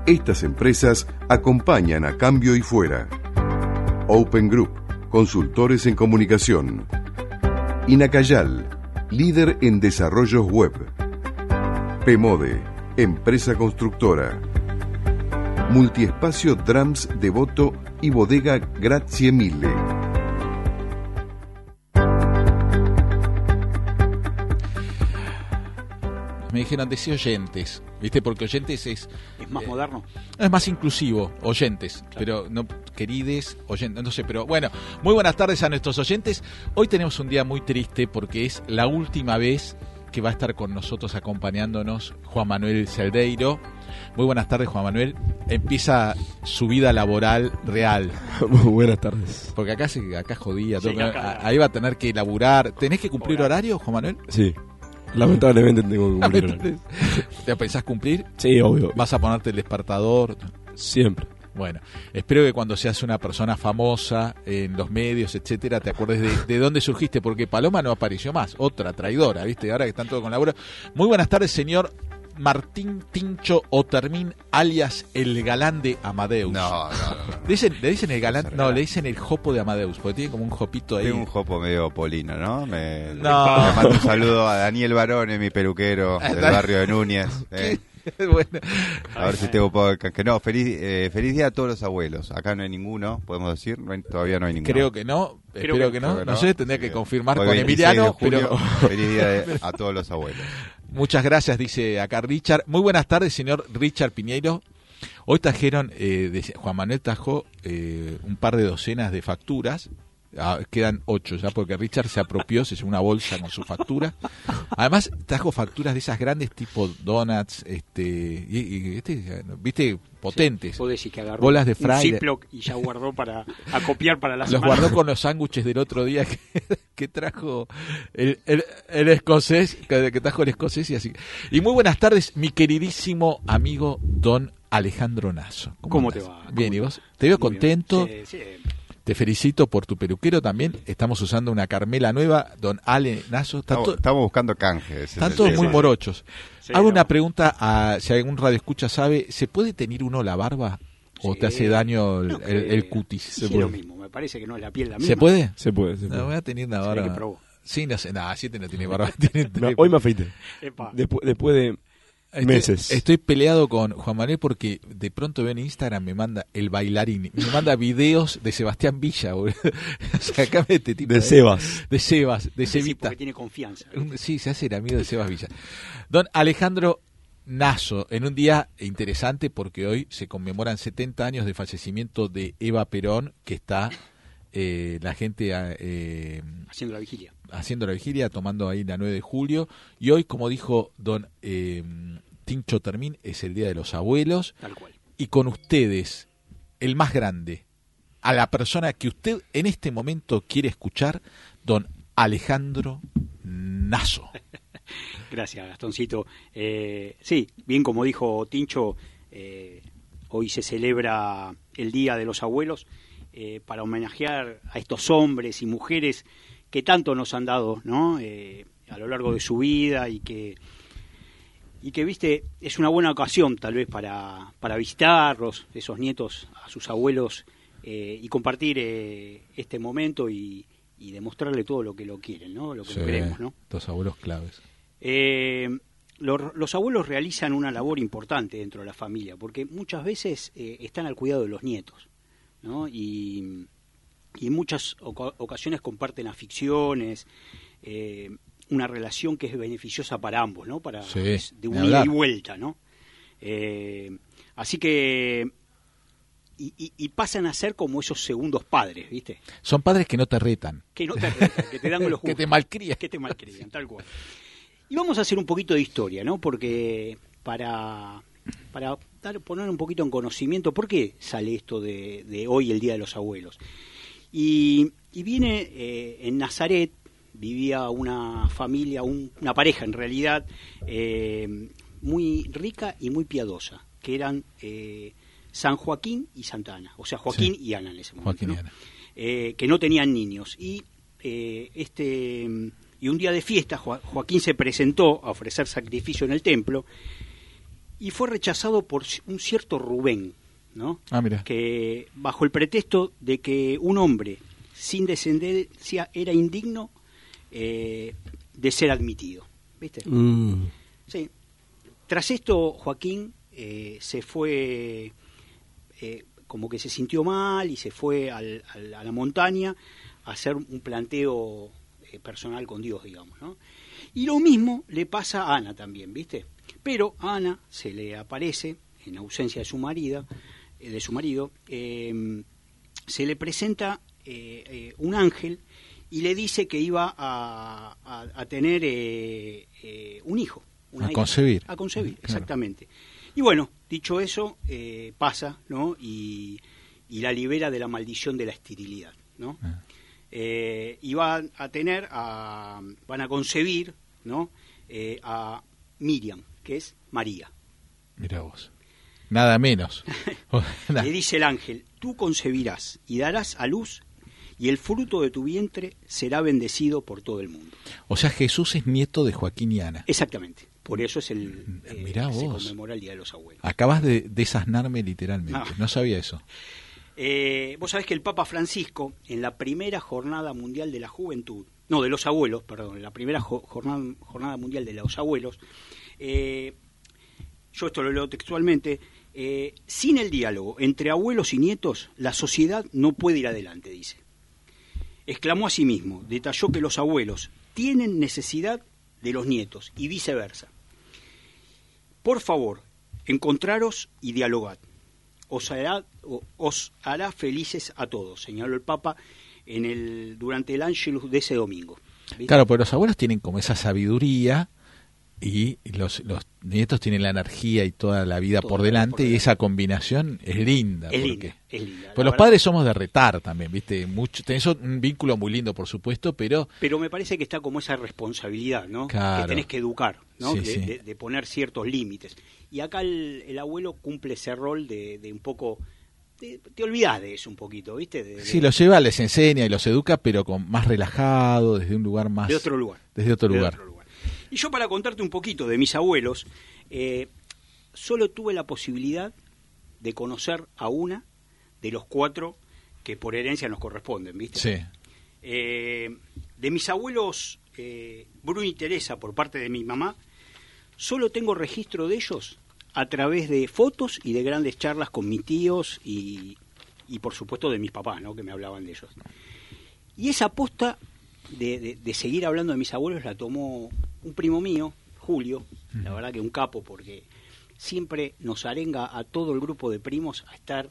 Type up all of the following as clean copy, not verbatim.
Estas empresas acompañan a Cambio y Fuera. Open Group, consultores en comunicación. Inacayal, líder en desarrollos web. Pemode, empresa constructora. Multiespacio Drums Devoto y bodega Grazie Mille. Me dijeron decir oyentes, ¿viste? Porque oyentes es más moderno. Es más inclusivo, oyentes, claro. Pero no querides oyentes, no sé, pero bueno, muy buenas tardes a nuestros oyentes. Hoy tenemos un día muy triste porque es la última vez que va a estar con nosotros acompañándonos Juan Manuel Celdeiro. Muy buenas tardes, Juan Manuel. Empieza su vida laboral real. Muy buenas tardes. Porque acá jodía, sí, ahí va a tener que laburar. ¿Tenés que cumplir horario, Juan Manuel? Sí. Lamentablemente tengo que cumplir. ¿Te pensás cumplir? Sí, obvio. ¿Vas a ponerte el despertador? Siempre. Bueno, espero que cuando seas una persona famosa en los medios, etcétera, te acuerdes de dónde surgiste, porque Paloma no apareció más, otra traidora, ¿viste? Ahora que están todos con laburo. Muy buenas tardes, señor Martín Tincho Otermin, alias el galán de Amadeus. No. ¿Le dicen el galán? No, le dicen el jopo de Amadeus, porque tiene como un jopito ahí. Tiene un jopo medio polino, ¿no? Le No. mando un saludo a Daniel Barone, mi peluquero del barrio de Núñez. Bueno. A ver si tengo un poco de canje. No, feliz día a todos los abuelos. Acá no hay ninguno, podemos decir. Todavía no hay ninguno. Creo que no. Espero que no. No sé, tendría que confirmar hoy con Emiliano. Junio, pero feliz día a todos los abuelos. Muchas gracias, dice acá Richard. Muy buenas tardes, señor Richard Piñeiro. Hoy trajeron, Juan Manuel trajo un par de docenas de facturas. Quedan 8 ya porque Richard se apropió, se llevó una bolsa con su factura. Además trajo facturas de esas grandes tipo donuts, viste, potentes. Sí, decir que agarró bolas de fry, un Ziploc y ya guardó para acopiar para la semana. Los guardó con los sándwiches del otro día que trajo el escocés, que trajo el escocés y así. Y muy buenas tardes, mi queridísimo amigo don Alejandro Nasso. ¿Cómo te va? Bien, ¿y vos? Te veo contento. Sí. Te felicito por tu peluquero también. Estamos usando una Carmela nueva, don Ale Nasso. Estamos buscando canjes. Están todos muy morochos. Sí, Hago una pregunta, si algún radio escucha sabe, ¿se puede tener uno la barba o te hace daño el cutis? Sí, lo mismo, me parece que no es la piel la misma. ¿Se puede? Se puede. No, voy a tener una barba. Que probó. Sí, no sé, nada, 7 no tiene barba. Hoy me afeité. Después de meses. Estoy peleado con Juan Manuel porque de pronto veo en Instagram, me manda el bailarín, me manda videos de Sebastián Villa, boludo. O sea, acá este tipo de Sebas, de Cevita. Sí, porque tiene confianza. Sí, se hace el amigo de Sebas Villa. Don Alejandro Nasso, en un día interesante porque hoy se conmemoran 70 años de fallecimiento de Eva Perón, que está la gente haciendo la vigilia, tomando ahí la 9 de julio, y hoy, como dijo don Tincho Otermin, es el Día de los Abuelos. Tal cual. Y con ustedes, el más grande, a la persona que usted en este momento quiere escuchar, don Alejandro Nasso. Gracias, Gastoncito. Sí, bien como dijo Tincho, hoy se celebra el Día de los Abuelos para homenajear a estos hombres y mujeres que tanto nos han dado, ¿no? A lo largo de su vida y que viste, es una buena ocasión tal vez para visitarlos, esos nietos, a sus abuelos, y compartir este momento y demostrarle todo lo que lo quieren, ¿no? Lo que lo queremos, ¿no? Los abuelos claves. Los abuelos realizan una labor importante dentro de la familia, porque muchas veces están al cuidado de los nietos, ¿no? Y en muchas ocasiones comparten aficiones, una relación que es beneficiosa para ambos, ¿no? Para de una ida y vuelta, ¿no? Así que y pasan a ser como esos segundos padres, ¿viste? Son padres que no te retan. Que te dan los que te malcrían. Que te malcrían, tal cual. Y vamos a hacer un poquito de historia, ¿no? Porque para poner un poquito en conocimiento, ¿por qué sale esto de hoy, el Día de los Abuelos? Y viene en Nazaret, vivía una familia, una pareja en realidad, muy rica y muy piadosa, que eran San Joaquín y Santa Ana, o sea, Joaquín y Ana en ese momento, Joaquín ¿no? y Ana. Que no tenían niños. Y un día de fiesta, Joaquín se presentó a ofrecer sacrificio en el templo, y fue rechazado por un cierto Rubén, ¿no? Mira. Que bajo el pretexto de que un hombre sin descendencia era indigno de ser admitido, ¿viste? Sí. Tras esto, Joaquín se fue, como que se sintió mal y se fue a la montaña a hacer un planteo personal con Dios, digamos, ¿no? Y lo mismo le pasa a Ana también, ¿viste? Pero a Ana se le aparece, en ausencia de su marido, se le presenta un ángel y le dice que iba a tener un hijo. A concebir. A concebir, exactamente. Y bueno, dicho eso, pasa, ¿no? Y la libera de la maldición de la esterilidad, ¿no? Y van a concebir, ¿no? A Miriam, que es María. Mira vos. Nada menos. Le dice el ángel: tú concebirás y darás a luz, y el fruto de tu vientre será bendecido por todo el mundo. O sea, Jesús es nieto de Joaquín y Ana. Exactamente. Por eso es se conmemora el Día de los Abuelos. Acabas de desasnarme literalmente. No sabía eso. Vos sabés que el Papa Francisco, en la primera Jornada Mundial de la Juventud, no, de los Abuelos, perdón, en la primera Jornada Mundial de los Abuelos, yo esto lo leo textualmente, sin el diálogo entre abuelos y nietos, la sociedad no puede ir adelante, dice. Exclamó a sí mismo, detalló que los abuelos tienen necesidad de los nietos y viceversa. Por favor, encontraros y dialogad. Os hará felices a todos, señaló el Papa durante el Ángelus de ese domingo. ¿Viste? Claro, pero los abuelos tienen como esa sabiduría y los nietos tienen la energía y toda la vida por delante, y esa combinación es linda. Es linda. Pues los padres somos de retar también, ¿viste? Tenés un vínculo muy lindo, por supuesto, pero me parece que está como esa responsabilidad, ¿no? Claro. Que tenés que educar, ¿no? Sí, de poner ciertos límites. Y acá el abuelo cumple ese rol de un poco... Te olvidás de eso un poquito, ¿viste? Sí, los lleva, les enseña y los educa, pero más relajado, desde un lugar más... Desde otro lugar. Y yo, para contarte un poquito de mis abuelos, solo tuve la posibilidad de conocer a una de los 4 que por herencia nos corresponden, ¿viste? Sí. De mis abuelos, Bruno y Teresa, por parte de mi mamá, solo tengo registro de ellos a través de fotos y de grandes charlas con mis tíos y por supuesto de mis papás, ¿no? Que me hablaban de ellos. Y esa aposta de seguir hablando de mis abuelos la tomó un primo mío, Julio, la verdad que un capo, porque siempre nos arenga a todo el grupo de primos a estar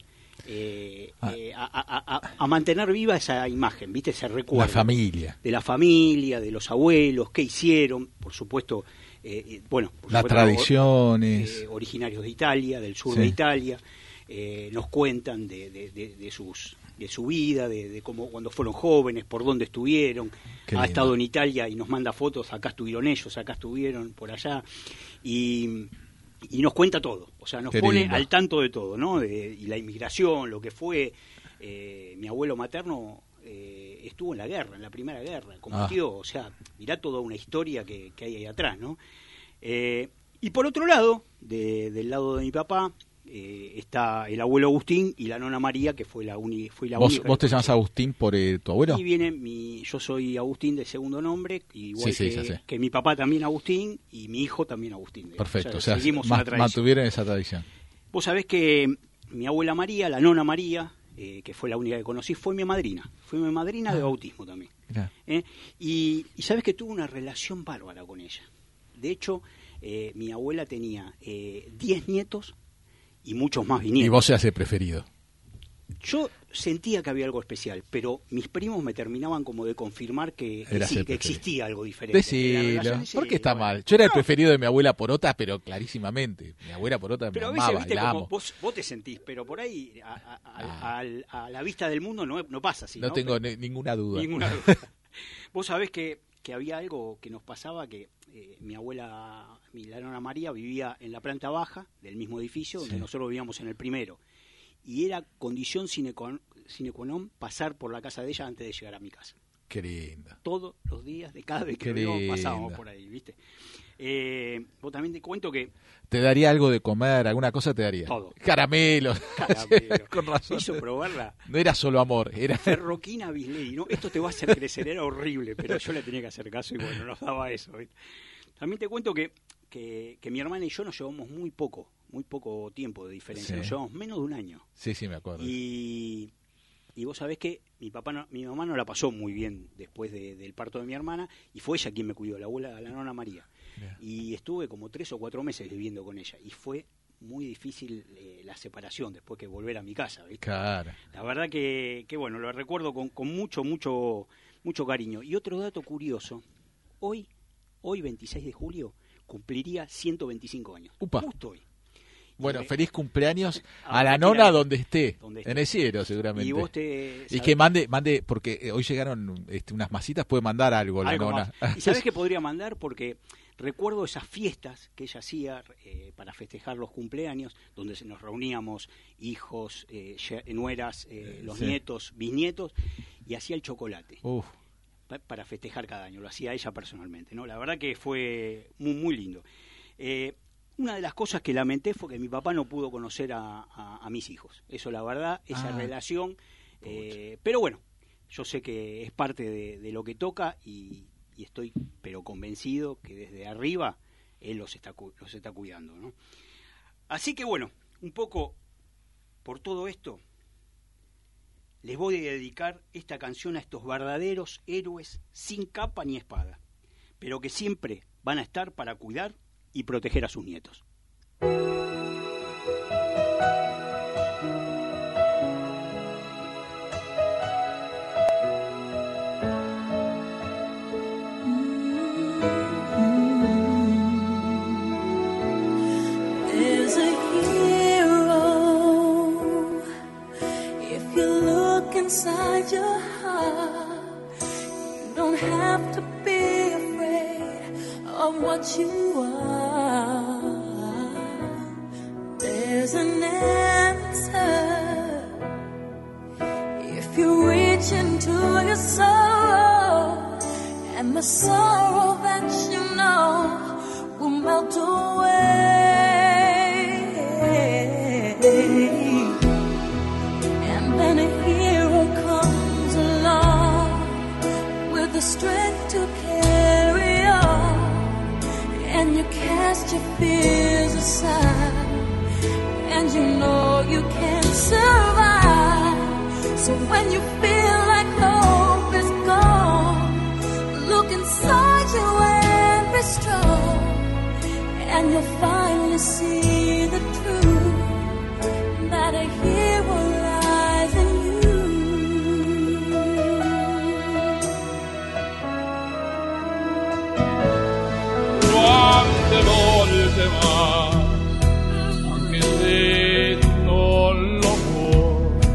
a mantener viva esa imagen, ¿viste? Ese recuerdo. La familia. De la familia, de los abuelos, qué hicieron, por supuesto, las tradiciones. Originarios de Italia, del sur de Italia, nos cuentan de su vida, de cómo cuando fueron jóvenes, por dónde estuvieron. Ha estado en Italia y nos manda fotos, acá estuvieron ellos, acá estuvieron, por allá, y nos cuenta todo, o sea, nos pone al tanto de todo, ¿no? Y la inmigración, lo que fue. Mi abuelo materno estuvo en la guerra, en la Primera Guerra, combatió, o sea, mirá toda una historia que hay ahí atrás, ¿no? Y por otro lado, del lado de mi papá, está el abuelo Agustín y la nona María, que fue la única. ¿Vos te llamas Agustín por tu abuelo? Y viene yo soy Agustín de segundo nombre, igual que mi papá también Agustín y mi hijo también Agustín. Perfecto, o sea seguimos mantuvieron esa tradición. Vos sabés que mi abuela María, la nona María, que fue la única que conocí, fue mi madrina de bautismo también. Y sabés que tuve una relación bárbara con ella. De hecho, mi abuela tenía 10 nietos y muchos más vinieron. Y vos seas el preferido. Yo sentía que había algo especial, pero mis primos me terminaban como de confirmar que existía algo diferente. Decilo. ¿Por qué está mal? Yo era el preferido de mi abuela Porota, pero clarísimamente. Mi abuela Porota me amaba, veces, la amo. Vos te sentís, pero por ahí a la vista del mundo no pasa así. No tengo ninguna duda. Vos sabés que había algo que nos pasaba, que mi abuela, la nona María, vivía en la planta baja del mismo edificio donde nosotros vivíamos en el primero. Y era condición sine qua non pasar por la casa de ella antes de llegar a mi casa. Qué lindo. Todos los días, de cada vez que pasábamos por ahí, ¿viste? Vos también te cuento que... ¿Te daría algo de comer? ¿Alguna cosa te daría? Todo. Caramelos. Con razón. Hizo probarla. No era solo amor, era... Ferroquina Bisley, ¿no? Esto te va a hacer crecer, era horrible, pero yo le tenía que hacer caso y bueno, nos daba eso, ¿viste? También te cuento que mi hermana y yo nos llevamos muy poco tiempo de diferencia, Sí. nos llevamos menos de un año. Sí, me acuerdo. Y vos sabés que mi mamá no la pasó muy bien después del parto de mi hermana, y fue ella quien me cuidó, la nona María. Bien. Y estuve como 3 o 4 meses viviendo con ella, y fue muy difícil la separación después que volver a mi casa, ¿viste? Claro. La verdad que bueno, lo recuerdo con mucho cariño. Y otro dato curioso, hoy 26 de julio, cumpliría 125 años. Upa. Justo hoy. Bueno, feliz cumpleaños Ah, a la tranquila. nona donde esté, Donde esté. en el cielo seguramente. Y vos Y que mande, porque hoy llegaron unas masitas, puede mandar algo la algo nona. más. ¿Y sabés qué podría mandar? Porque recuerdo esas fiestas que ella hacía para festejar los cumpleaños, donde nos reuníamos hijos, nueras, los Sí. nietos, bisnietos, y hacía el chocolate Uf, para festejar cada año. Lo hacía ella personalmente, ¿no? La verdad que fue muy lindo. Una de las cosas que lamenté fue que mi papá no pudo conocer a mis hijos. Eso, la verdad, esa relación. Pero bueno, yo sé que es parte de lo que toca y estoy pero convencido que desde arriba él los está cuidando, ¿no? Así que bueno, un poco por todo esto, les voy a dedicar esta canción a estos verdaderos héroes sin capa ni espada, pero que siempre van a estar para cuidar y proteger a sus nietos. There's a hero if you look inside your heart. You don't have to be afraid of what you are. There's an answer if you reach into your soul, and the sorrow that you know will melt away. And then a hero comes along with the strength to carry on, and you cast your fears aside, and you know you can survive. So when you feel like hope is gone, look inside you and be strong, and you'll finally see the truth, that a hero lies in you. Quante volte va, anche se non lo può,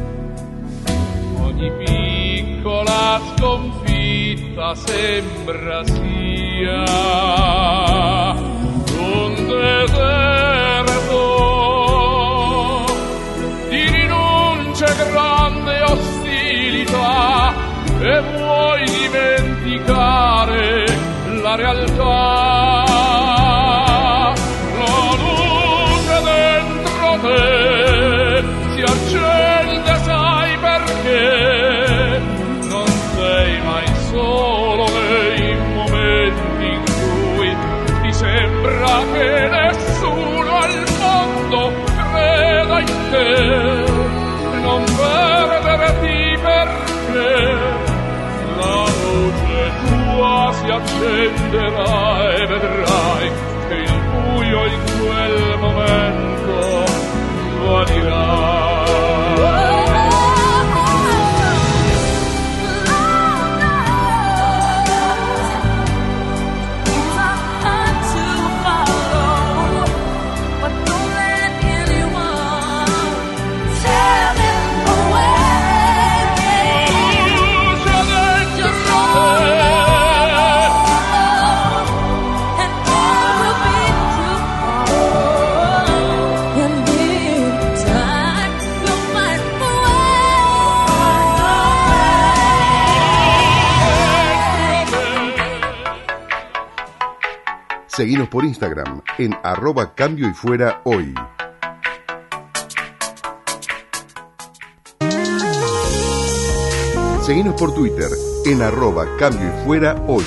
ogni piccola sconfitta sembra sia un deserto di rinunce, grande ostilità, e vuoi dimenticare la realtà. La luce dentro te si accende, sai perché? Non sei mai solo nei momenti in cui ti sembra che nessuno al mondo creda in te. Non perderti perché la luce tua si accenderà e vedrai che il buio in quel momento svanirà. And in time Seguinos por Instagram en @cambioyfuerahoy. Seguinos por Twitter en @cambioyfuerahoy.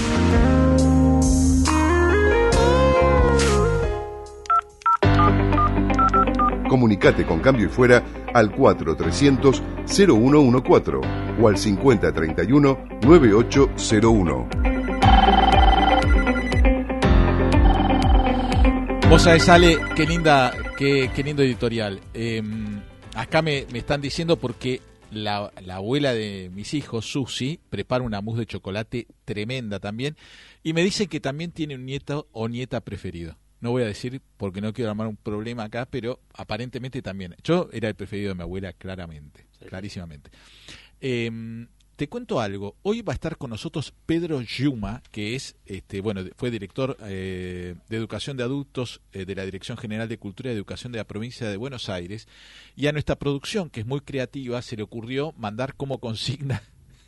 Comunicate con Cambio y Fuera al 4300-0114 o al 5031-9801. Vos sabés, Ale, qué lindo editorial. Acá me están diciendo porque la abuela de mis hijos, Susi, prepara una mousse de chocolate tremenda también. Y me dicen que también tiene un nieto o nieta preferido. No voy a decir porque no quiero armar un problema acá, pero aparentemente también. Yo era el preferido de mi abuela, claramente, clarísimamente. Te cuento algo. Hoy va a estar con nosotros Pedro Yuma, que es, fue director de Educación de Adultos de la Dirección General de Cultura y Educación de la Provincia de Buenos Aires. Y a nuestra producción, que es muy creativa, se le ocurrió mandar como consigna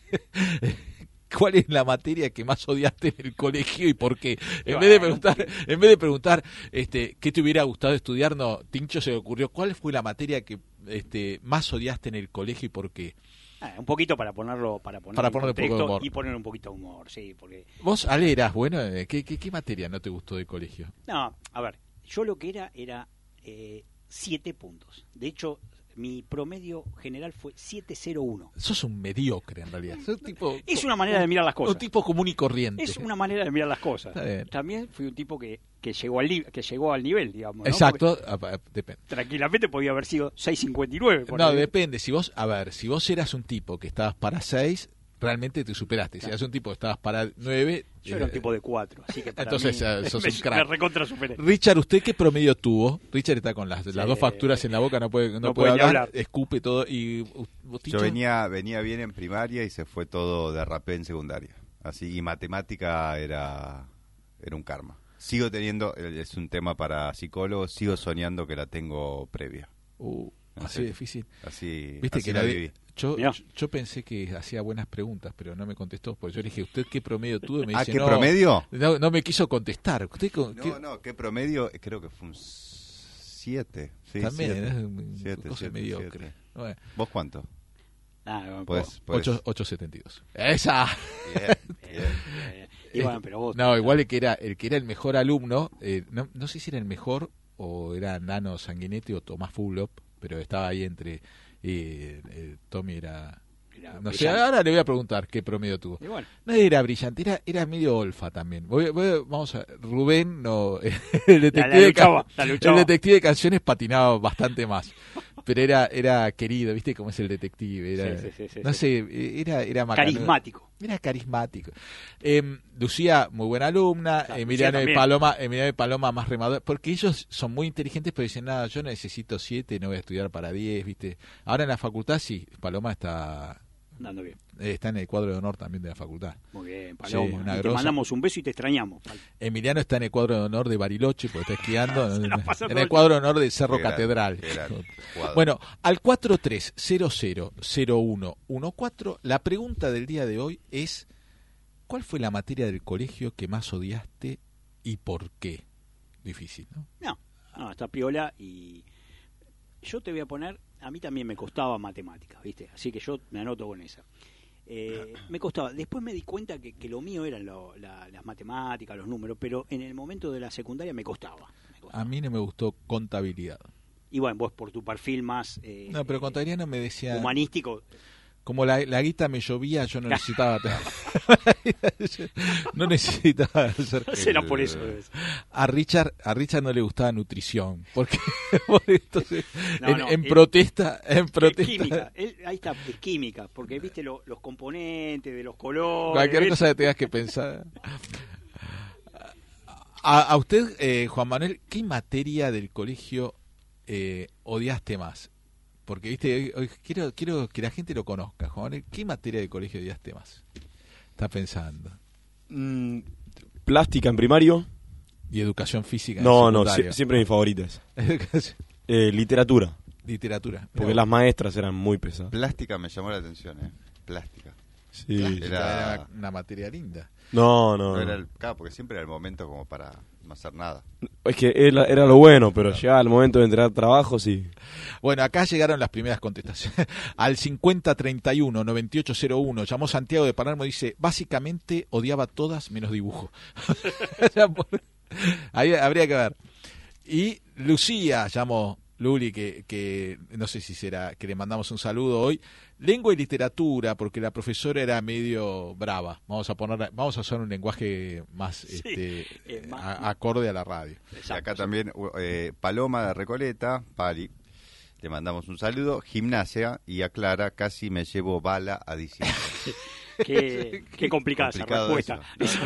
¿cuál es la materia que más odiaste en el colegio y por qué? En vez de preguntar qué te hubiera gustado estudiar, no, Tincho se le ocurrió ¿cuál fue la materia que más odiaste en el colegio y por qué? Un poquito para ponerle un poco de humor. Y poner un poquito de humor, sí, porque vos, Ale, eras bueno, ¿qué materia no te gustó del colegio? No, a ver, yo lo que era 7 puntos. De hecho, mi promedio general fue 7.01. Sos un mediocre, en realidad. Sos es una manera de mirar las cosas. Un tipo común y corriente. Es una manera de mirar las cosas. También fui un tipo que llegó al nivel, digamos, ¿no? Exacto, depende. Tranquilamente podía haber sido 6.59. No, depende. Si vos eras un tipo que estabas para 6, realmente te superaste. Si eras un tipo que estabas para 9... Yo era un tipo de 4, así que para entonces mí, sos un crack. Me recontra superé. Richard, ¿usted qué promedio tuvo? Richard está con las dos facturas en la boca, no puede hablar, escupe todo. Y yo venía bien en primaria y se fue todo derrapé en secundaria. Así, y matemática era un karma. Sigo teniendo, es un tema para psicólogos, sigo soñando que la tengo previa. Así difícil. Así, viste así que la viví. Yo pensé que hacía buenas preguntas, pero no me contestó. Porque yo le dije, ¿usted qué promedio tuvo? Y me dice, ¿qué promedio? No me quiso contestar. ¿Usted ¿qué promedio? Creo que fue un 7. Sí, también, 7. Mediocre. Bueno. ¿Vos cuánto? 8.72. ¡Esa! Bien. Y bueno, pero vos, no, igual el que era el mejor alumno, no sé si era el mejor o era Nano Sanguinetti o Tomás Fulop, pero estaba ahí entre Tommy era no sé, ahora le voy a preguntar qué promedio tuvo. Bueno. No era brillante, era medio olfa también. Vamos a Rubén, no, el detective de canciones patinaba bastante más. Pero era querido, ¿viste cómo es el detective? No sé, era carismático. Era carismático. Lucía, muy buena alumna. Emiliano de Paloma, más remador. Porque ellos son muy inteligentes, pero dicen, nada, yo necesito 7, no voy a estudiar para 10, ¿viste? Ahora en la facultad sí, Paloma está... Andando bien. Está en el cuadro de honor también de la facultad. Muy bien, Paloma. Sí, te mandamos un beso y te extrañamos. Emiliano está en el cuadro de honor de Bariloche, porque está esquiando. En el cuadro de honor de Cerro Catedral. Bueno, al 43000114, la pregunta del día de hoy es, ¿cuál fue la materia del colegio que más odiaste y por qué? Difícil, ¿no? No, está piola y yo te voy a poner... A mí también me costaba matemáticas, ¿viste? Así que yo me anoto con esa. Me costaba. Después me di cuenta que lo mío eran las matemáticas, los números, pero en el momento de la secundaria me costaba. A mí no me gustó contabilidad. Y bueno, vos por tu perfil más... no, pero contabilidad no me decía... Humanístico... Como la guita me llovía, yo no necesitaba... no necesitaba hacer... No será por eso. A Richard no le gustaba nutrición, porque entonces, en protesta... Química, ahí está, es química, porque viste los componentes de los colores... Cualquier cosa que tengas que pensar... A usted, Juan Manuel, ¿qué materia del colegio odiaste más? Porque, viste, hoy quiero que la gente lo conozca, Juan. ¿Qué materia de colegio odiaste más? Está pensando. Plástica en primario. ¿Y educación física en secundario? Siempre mis favoritas. Literatura. Literatura. Porque las maestras eran muy pesadas. Plástica me llamó la atención, Plástica. Sí. Era una materia linda. No. Claro, porque siempre era el momento como para no hacer nada. Es que era lo bueno, pero ya al momento de entregar trabajos y... Bueno, acá llegaron las primeras contestaciones. Al 5031-9801 llamó Santiago de Palermo y dice, básicamente odiaba todas menos dibujo. Ahí habría que ver. Y Lucía llamó, Luli, que no sé si será que le mandamos un saludo hoy. Lengua y literatura, porque la profesora era medio brava. Vamos a usar un lenguaje más, acorde a la radio. Y acá también Paloma de Recoleta, Pali, le mandamos un saludo. Gimnasia, y aclara, casi me llevo bala a diciembre. Qué complicada esa respuesta.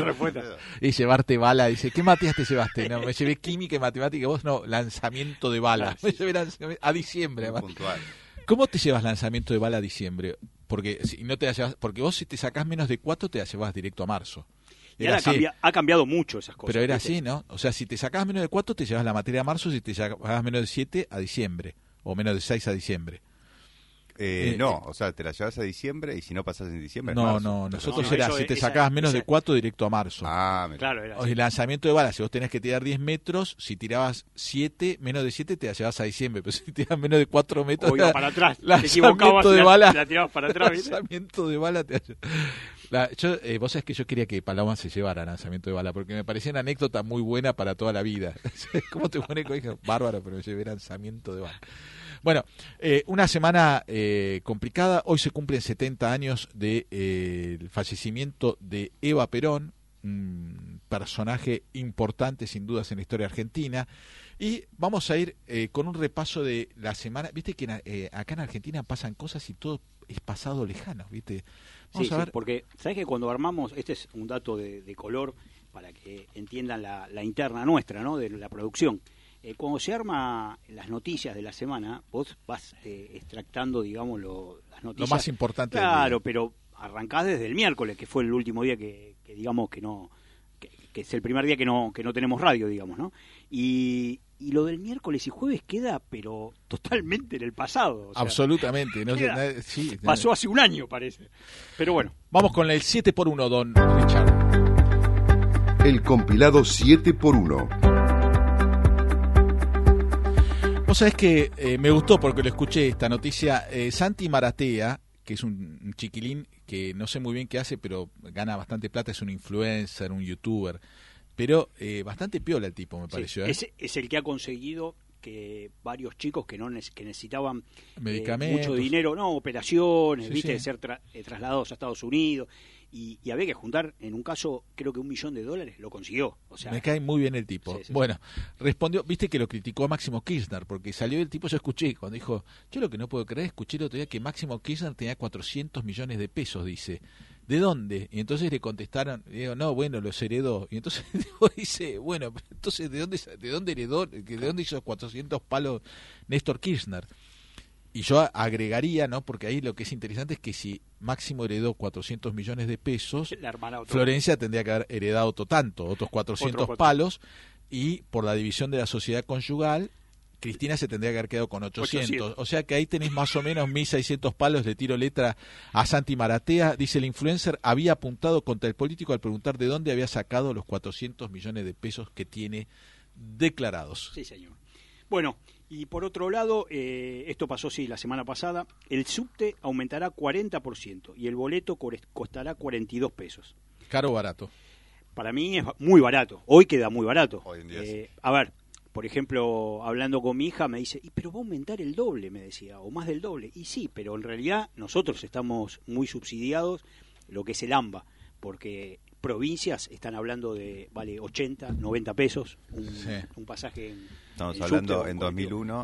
Y llevarte bala, dice, ¿qué materias te llevaste? No, me llevé química y matemática, vos no, lanzamiento de bala. Me llevé a diciembre. Puntual. ¿Cómo te llevas lanzamiento de bala a diciembre? Porque si no te la llevas, porque vos si te sacás menos de 4 te la llevas directo a marzo. Y ahora ha cambiado mucho esas cosas. Pero era así, ¿no? O sea, si te sacás menos de 4 te llevas la materia a marzo, si te sacás menos de 7 a diciembre, o menos de 6 a diciembre. No, o sea, te la llevas a diciembre y si no pasas en diciembre. No, marzo. no, nosotros era si te sacabas menos de 4 directo a marzo. Claro, era o el lanzamiento de bala, si vos tenés que tirar 10 metros, si tirabas 7, menos de 7 te la llevas a diciembre, pero si tirabas menos de 4 metros. O iba para atrás, lanzamiento de bala. La tirabas para atrás. Lanzamiento de bala te vos sabés que yo quería que Paloma se llevara lanzamiento de bala, porque me parecía una anécdota muy buena para toda la vida. ¿Cómo te pone colegio? Bárbaro, pero me llevé lanzamiento de bala. Bueno, una semana complicada. Hoy se cumplen 70 años del fallecimiento de Eva Perón, un personaje importante sin dudas en la historia argentina. Y vamos a ir con un repaso de la semana. Viste que acá en Argentina pasan cosas y todo es pasado lejano, ¿viste? Vamos a ver. Porque sabes que cuando armamos, este es un dato de color para que entiendan la interna nuestra, ¿no? De la producción. Cuando se arma las noticias de la semana, vos vas extractando, digamos, las noticias. Lo más importante. Claro, pero arrancás desde el miércoles, que fue el último día que digamos que no, que es el primer día que no tenemos radio, digamos, ¿no? Y lo del miércoles y jueves queda, pero totalmente en el pasado. O sea, absolutamente. No, pasó hace un año, parece. Pero bueno. Vamos con el 7x1, don Richard. El compilado 7x1. Vos sabés que me gustó porque lo escuché esta noticia. Santi Maratea, que es un chiquilín que no sé muy bien qué hace, pero gana bastante plata, es un influencer, un youtuber, pero bastante piola el tipo, me pareció. Es el que ha conseguido que varios chicos que necesitaban medicamentos, mucho dinero, operaciones, ser trasladados a Estados Unidos. Y había que juntar, en un caso, creo que $1 millón, lo consiguió. O sea, me cae muy bien el tipo. Bueno, respondió, viste que lo criticó a Máximo Kirchner, porque salió el tipo, yo escuché, cuando dijo, yo lo que no puedo creer, escuché el otro día que Máximo Kirchner tenía 400 millones de pesos, dice. ¿De dónde? Y entonces le contestaron, digo, no, bueno, los heredó. Y entonces dice, bueno, entonces, ¿de dónde heredó? ¿De dónde hizo 400 palos Néstor Kirchner? Y yo agregaría, ¿no? Porque ahí lo que es interesante es que si Máximo heredó 400 millones de pesos, Florencia tendría que haber heredado otros 400 palos, y por la división de la sociedad conyugal, Cristina se tendría que haber quedado con 800. O sea que ahí tenés más o menos 1.600 palos. Le tiro letra a Santi Maratea. Dice el influencer, había apuntado contra el político al preguntar de dónde había sacado los 400 millones de pesos que tiene declarados. Sí, señor. Bueno, y por otro lado, esto pasó la semana pasada, el subte aumentará 40% y el boleto costará 42 pesos. ¿Caro o barato? Para mí es muy barato, hoy queda muy barato. Hoy en día sí. A ver, por ejemplo, hablando con mi hija me dice, pero va a aumentar el doble, me decía, o más del doble. Y sí, pero en realidad nosotros estamos muy subsidiados, lo que es el AMBA, porque provincias están hablando de, vale, 80, 90 pesos un pasaje Estamos hablando, en 2001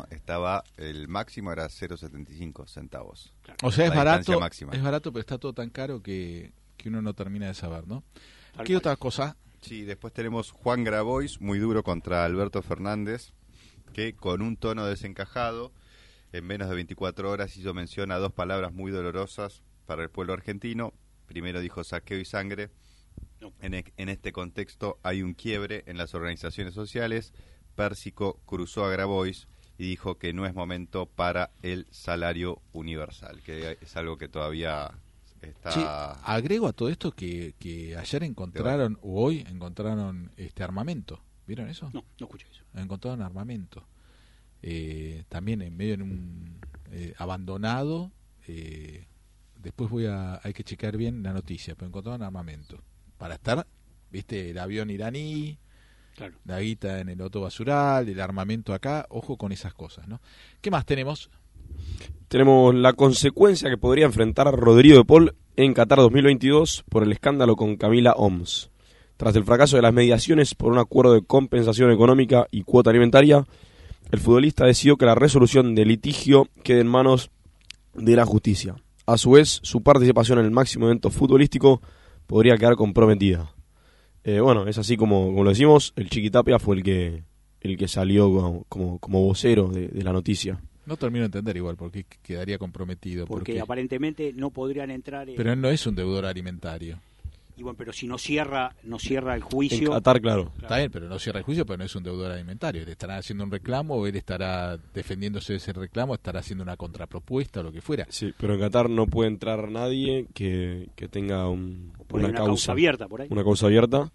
el máximo era 0,75 centavos. Claro. O sea, es barato, pero está todo tan caro que uno no termina de saber, ¿no? ¿Qué otra cosa? Sí, después tenemos Juan Grabois, muy duro contra Alberto Fernández, que con un tono desencajado, en menos de 24 horas hizo mención a dos palabras muy dolorosas para el pueblo argentino. Primero dijo saqueo y sangre. No. En este contexto hay un quiebre en las organizaciones sociales. Pérsico cruzó a Grabois y dijo que no es momento para el salario universal, que es algo que todavía está... Sí, agrego a todo esto que ayer encontraron, o hoy encontraron armamento. ¿Vieron eso? No escuché eso. Encontraron armamento. También en medio en un abandonado. Después hay que checar bien la noticia, pero encontraron armamento. Para estar, viste, el avión iraní, Claro. la guita en el otro basural, el armamento acá, ojo con esas cosas, ¿no? ¿Qué más tenemos? Tenemos la consecuencia que podría enfrentar Rodrigo de Paul en Qatar 2022 por el escándalo con Camila Oms. Tras el fracaso de las mediaciones por un acuerdo de compensación económica y cuota alimentaria, el futbolista decidió que la resolución del litigio quede en manos de la justicia. A su vez, su participación en el máximo evento futbolístico podría quedar comprometida. Bueno, es así como lo decimos, el Chiqui Tapia fue el que salió como vocero de la noticia. No termino de entender igual porque quedaría comprometido. Porque aparentemente no podrían entrar... Pero él no es un deudor alimentario. Y bueno, pero si no cierra el juicio... En Qatar, claro. Está bien, pero no cierra el juicio, pero no es un deudor alimentario. ¿Le estará haciendo un reclamo o él estará defendiéndose de ese reclamo, estará haciendo una contrapropuesta o lo que fuera? Sí, pero en Qatar no puede entrar nadie que tenga una causa abierta por ahí. Una causa abierta.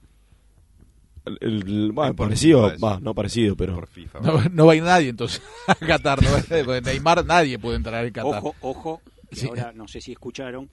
Parecido, FIFA no parecido, pero... Por FIFA. No va a ir nadie entonces a Qatar. Porque Neymar nadie puede entrar en Qatar. Ojo, que Sí. ahora no sé si escucharon,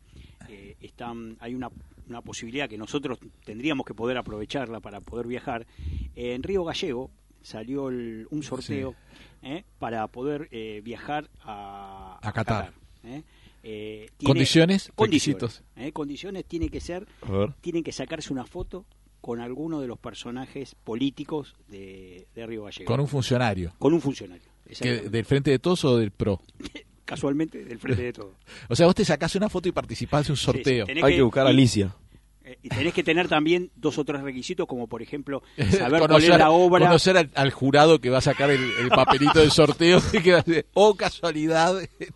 hay una posibilidad que nosotros tendríamos que poder aprovecharla para poder viajar. En Río Gallego salió un sorteo para poder viajar a Qatar. Condiciones. Requisitos. Condiciones tienen que sacarse una foto con alguno de los personajes políticos de Río Gallego. Con un funcionario. ¿Del Frente de Todos o del PRO? Casualmente, del Frente de Todos. O sea, vos te sacás una foto y participás de un sorteo. Sí, Hay que buscar a Alicia. Y tenés que tener también 2 o 3 requisitos, como por ejemplo, saber cuál es la obra. Conocer al jurado que va a sacar el papelito del sorteo. Y que va a decir, casualidad.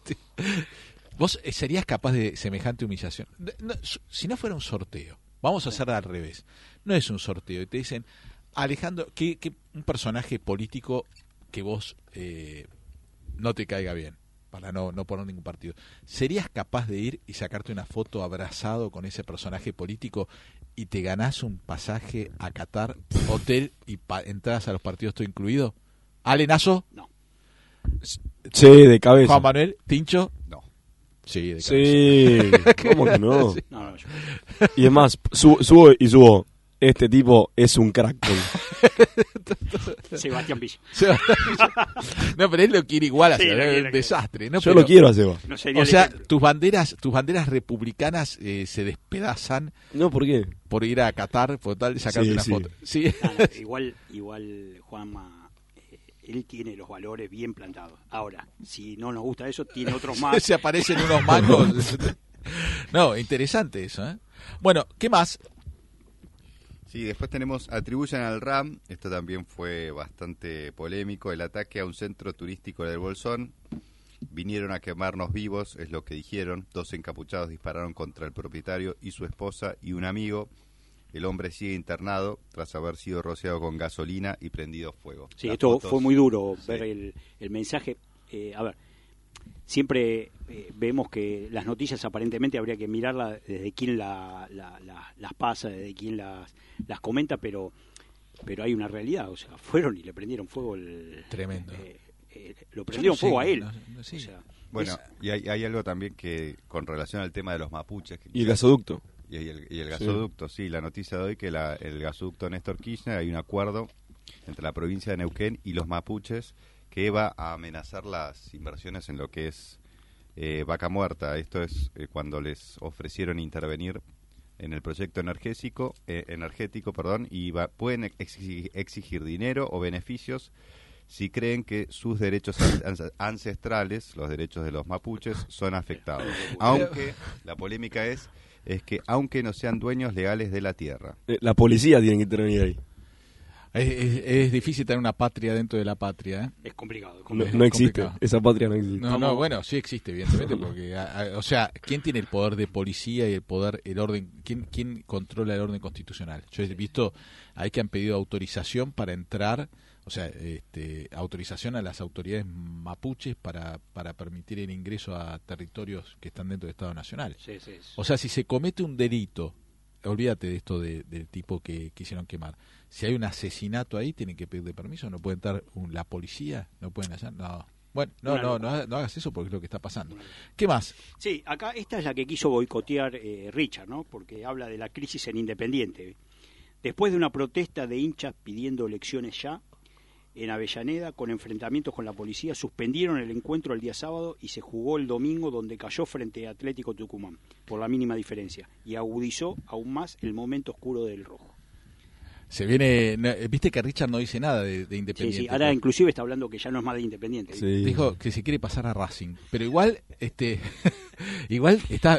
¿Vos serías capaz de semejante humillación? No, si no fuera un sorteo, vamos a hacerlo al revés. No es un sorteo. Y te dicen, Alejandro, que un personaje político que vos no te caiga bien, para no poner ningún partido. ¿Serías capaz de ir y sacarte una foto abrazado con ese personaje político y te ganás un pasaje a Qatar, hotel y entradas a los partidos todo incluido? ¿Alenazo? No. Sí, de cabeza. ¿Juan Manuel? ¿Tincho? No. Sí, de cabeza. Sí, ¿cómo que no? Sí. No, yo... Y es más, subo. Este tipo es un crack. Sebastián Villa. No, pero él lo quiere igual hacer, Sí, es un desastre. ¿no? Yo Pero, lo quiero a Seba. No sería o sea, ejemplo. tus banderas republicanas se despedazan No, ¿por qué? por ir a Qatar, por tal de sacarte una foto. Sí. Igual Juanma, él tiene los valores bien plantados. Ahora, si no nos gusta eso, tiene otros más. Se aparecen unos mangos. No, interesante eso, ¿eh? Bueno, ¿qué más? Sí, después tenemos, atribuyen al RAM, esto también fue bastante polémico, el ataque a un centro turístico del Bolsón. Vinieron a quemarnos vivos, es lo que dijeron. 2 encapuchados dispararon contra el propietario y su esposa y un amigo. El hombre sigue internado tras haber sido rociado con gasolina y prendido fuego. Sí, Las esto fotos, fue muy duro, sí. ver el mensaje. A ver, siempre vemos que las noticias aparentemente habría que mirarlas desde quién las pasa, desde quién las comenta, pero hay una realidad. O sea, fueron y le prendieron fuego Tremendo. Lo prendieron fuego a él. Sí. O sea, Bueno, y hay algo también que con relación al tema de los mapuches. Y el gasoducto. Y el gasoducto, sí, la noticia de hoy que el gasoducto Néstor Kirchner, hay un acuerdo entre la provincia de Neuquén y los mapuches que va a amenazar las inversiones en lo que es Vaca Muerta. Esto es cuando les ofrecieron intervenir en el proyecto energético, y pueden exigir dinero o beneficios si creen que sus derechos ancestrales, los derechos de los mapuches, son afectados. Aunque la polémica es que aunque no sean dueños legales de la tierra. La policía tiene que intervenir ahí. Es difícil tener una patria dentro de la patria, ¿eh? es complicado. No existe. complicado. Esa patria no existe. No, bueno, sí existe, evidentemente, porque, o sea, ¿quién tiene el poder de policía y el orden? ¿Quién controla el orden constitucional? Yo he visto, hay que han pedido autorización para entrar, o sea, autorización a las autoridades mapuches para permitir el ingreso a territorios que están dentro del Estado Nacional. Sí. O sea, si se comete un delito, olvídate de esto del tipo que quisieron quemar. Si hay un asesinato ahí, tienen que pedir permiso, no pueden estar la policía, no pueden hacer, no. Bueno, no hagas eso porque es lo que está pasando. ¿Qué más? Sí, acá esta es la que quiso boicotear Richard, ¿no? Porque habla de la crisis en Independiente. Después de una protesta de hinchas pidiendo elecciones ya, en Avellaneda, con enfrentamientos con la policía, suspendieron el encuentro el día sábado y se jugó el domingo, donde cayó frente a Atlético Tucumán, por la mínima diferencia, y agudizó aún más el momento oscuro del rojo. Se viene, viste que Richard no dice nada de Independiente. Sí, ahora inclusive está hablando que ya no es más de Independiente. Sí. Dijo que se quiere pasar a Racing, pero igual igual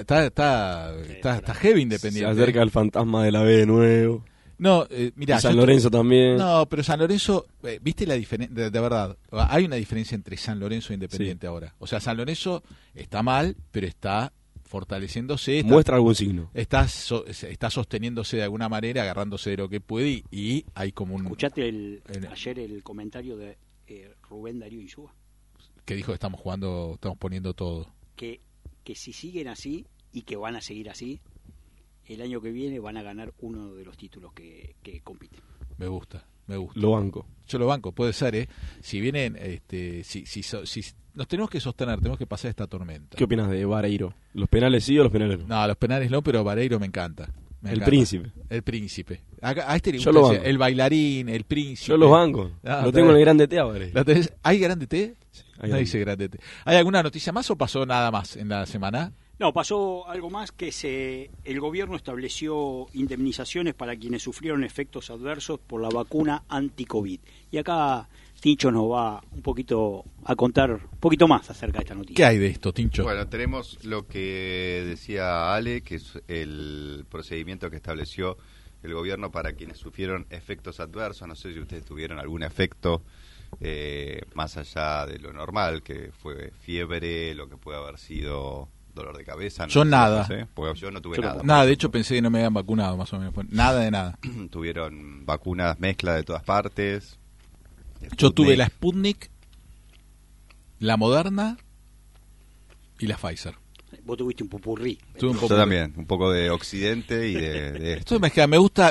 está heavy Independiente. Se acerca el fantasma de la B de nuevo. No, mira, San Lorenzo también. No, pero San Lorenzo, viste la diferencia, de verdad, hay una diferencia entre San Lorenzo e Independiente ahora. O sea, San Lorenzo está mal, pero está fortaleciéndose. Muestra algún signo. Está sosteniéndose de alguna manera, agarrándose de lo que puede y hay como un... ¿Escuchaste ayer el comentario de Rubén Darío Insúa? Que dijo que estamos poniendo todo. Que si siguen así y que van a seguir así, el año que viene van a ganar uno de los títulos que compiten. Me gusta. Lo banco. Yo lo banco, puede ser, Si vienen, si nos tenemos que sostener, tenemos que pasar esta tormenta. ¿Qué opinas de Vareiro? ¿Los penales sí o los penales no? No, los penales no, pero Vareiro me encanta. El príncipe. El príncipe. A este le Yo gusta lo decir, banco. El bailarín, el príncipe. Yo los banco. Lo tengo en el Grande T ahora. ¿Hay Grande T? Sí, No dice Grande T. ¿Hay alguna noticia más o pasó nada más en la semana? No, pasó algo más, que el gobierno estableció indemnizaciones para quienes sufrieron efectos adversos por la vacuna anti-COVID. Y acá Tincho nos va un poquito a contar un poquito más acerca de esta noticia. ¿Qué hay de esto, Tincho? Bueno, tenemos lo que decía Ale, que es el procedimiento que estableció el gobierno para quienes sufrieron efectos adversos. No sé si ustedes tuvieron algún efecto más allá de lo normal, que fue fiebre, lo que puede haber sido dolor de cabeza. Yo nada. No sé, porque yo no tuve nada. Nada, de hecho pensé que no me habían vacunado, más o menos. Nada de nada. Tuvieron vacunas mezcla de todas partes. Yo tuve la Sputnik, la Moderna y la Pfizer. Vos tuviste un pupurrí. Tuve un Yo poco también, un poco de Occidente y de Esto me gusta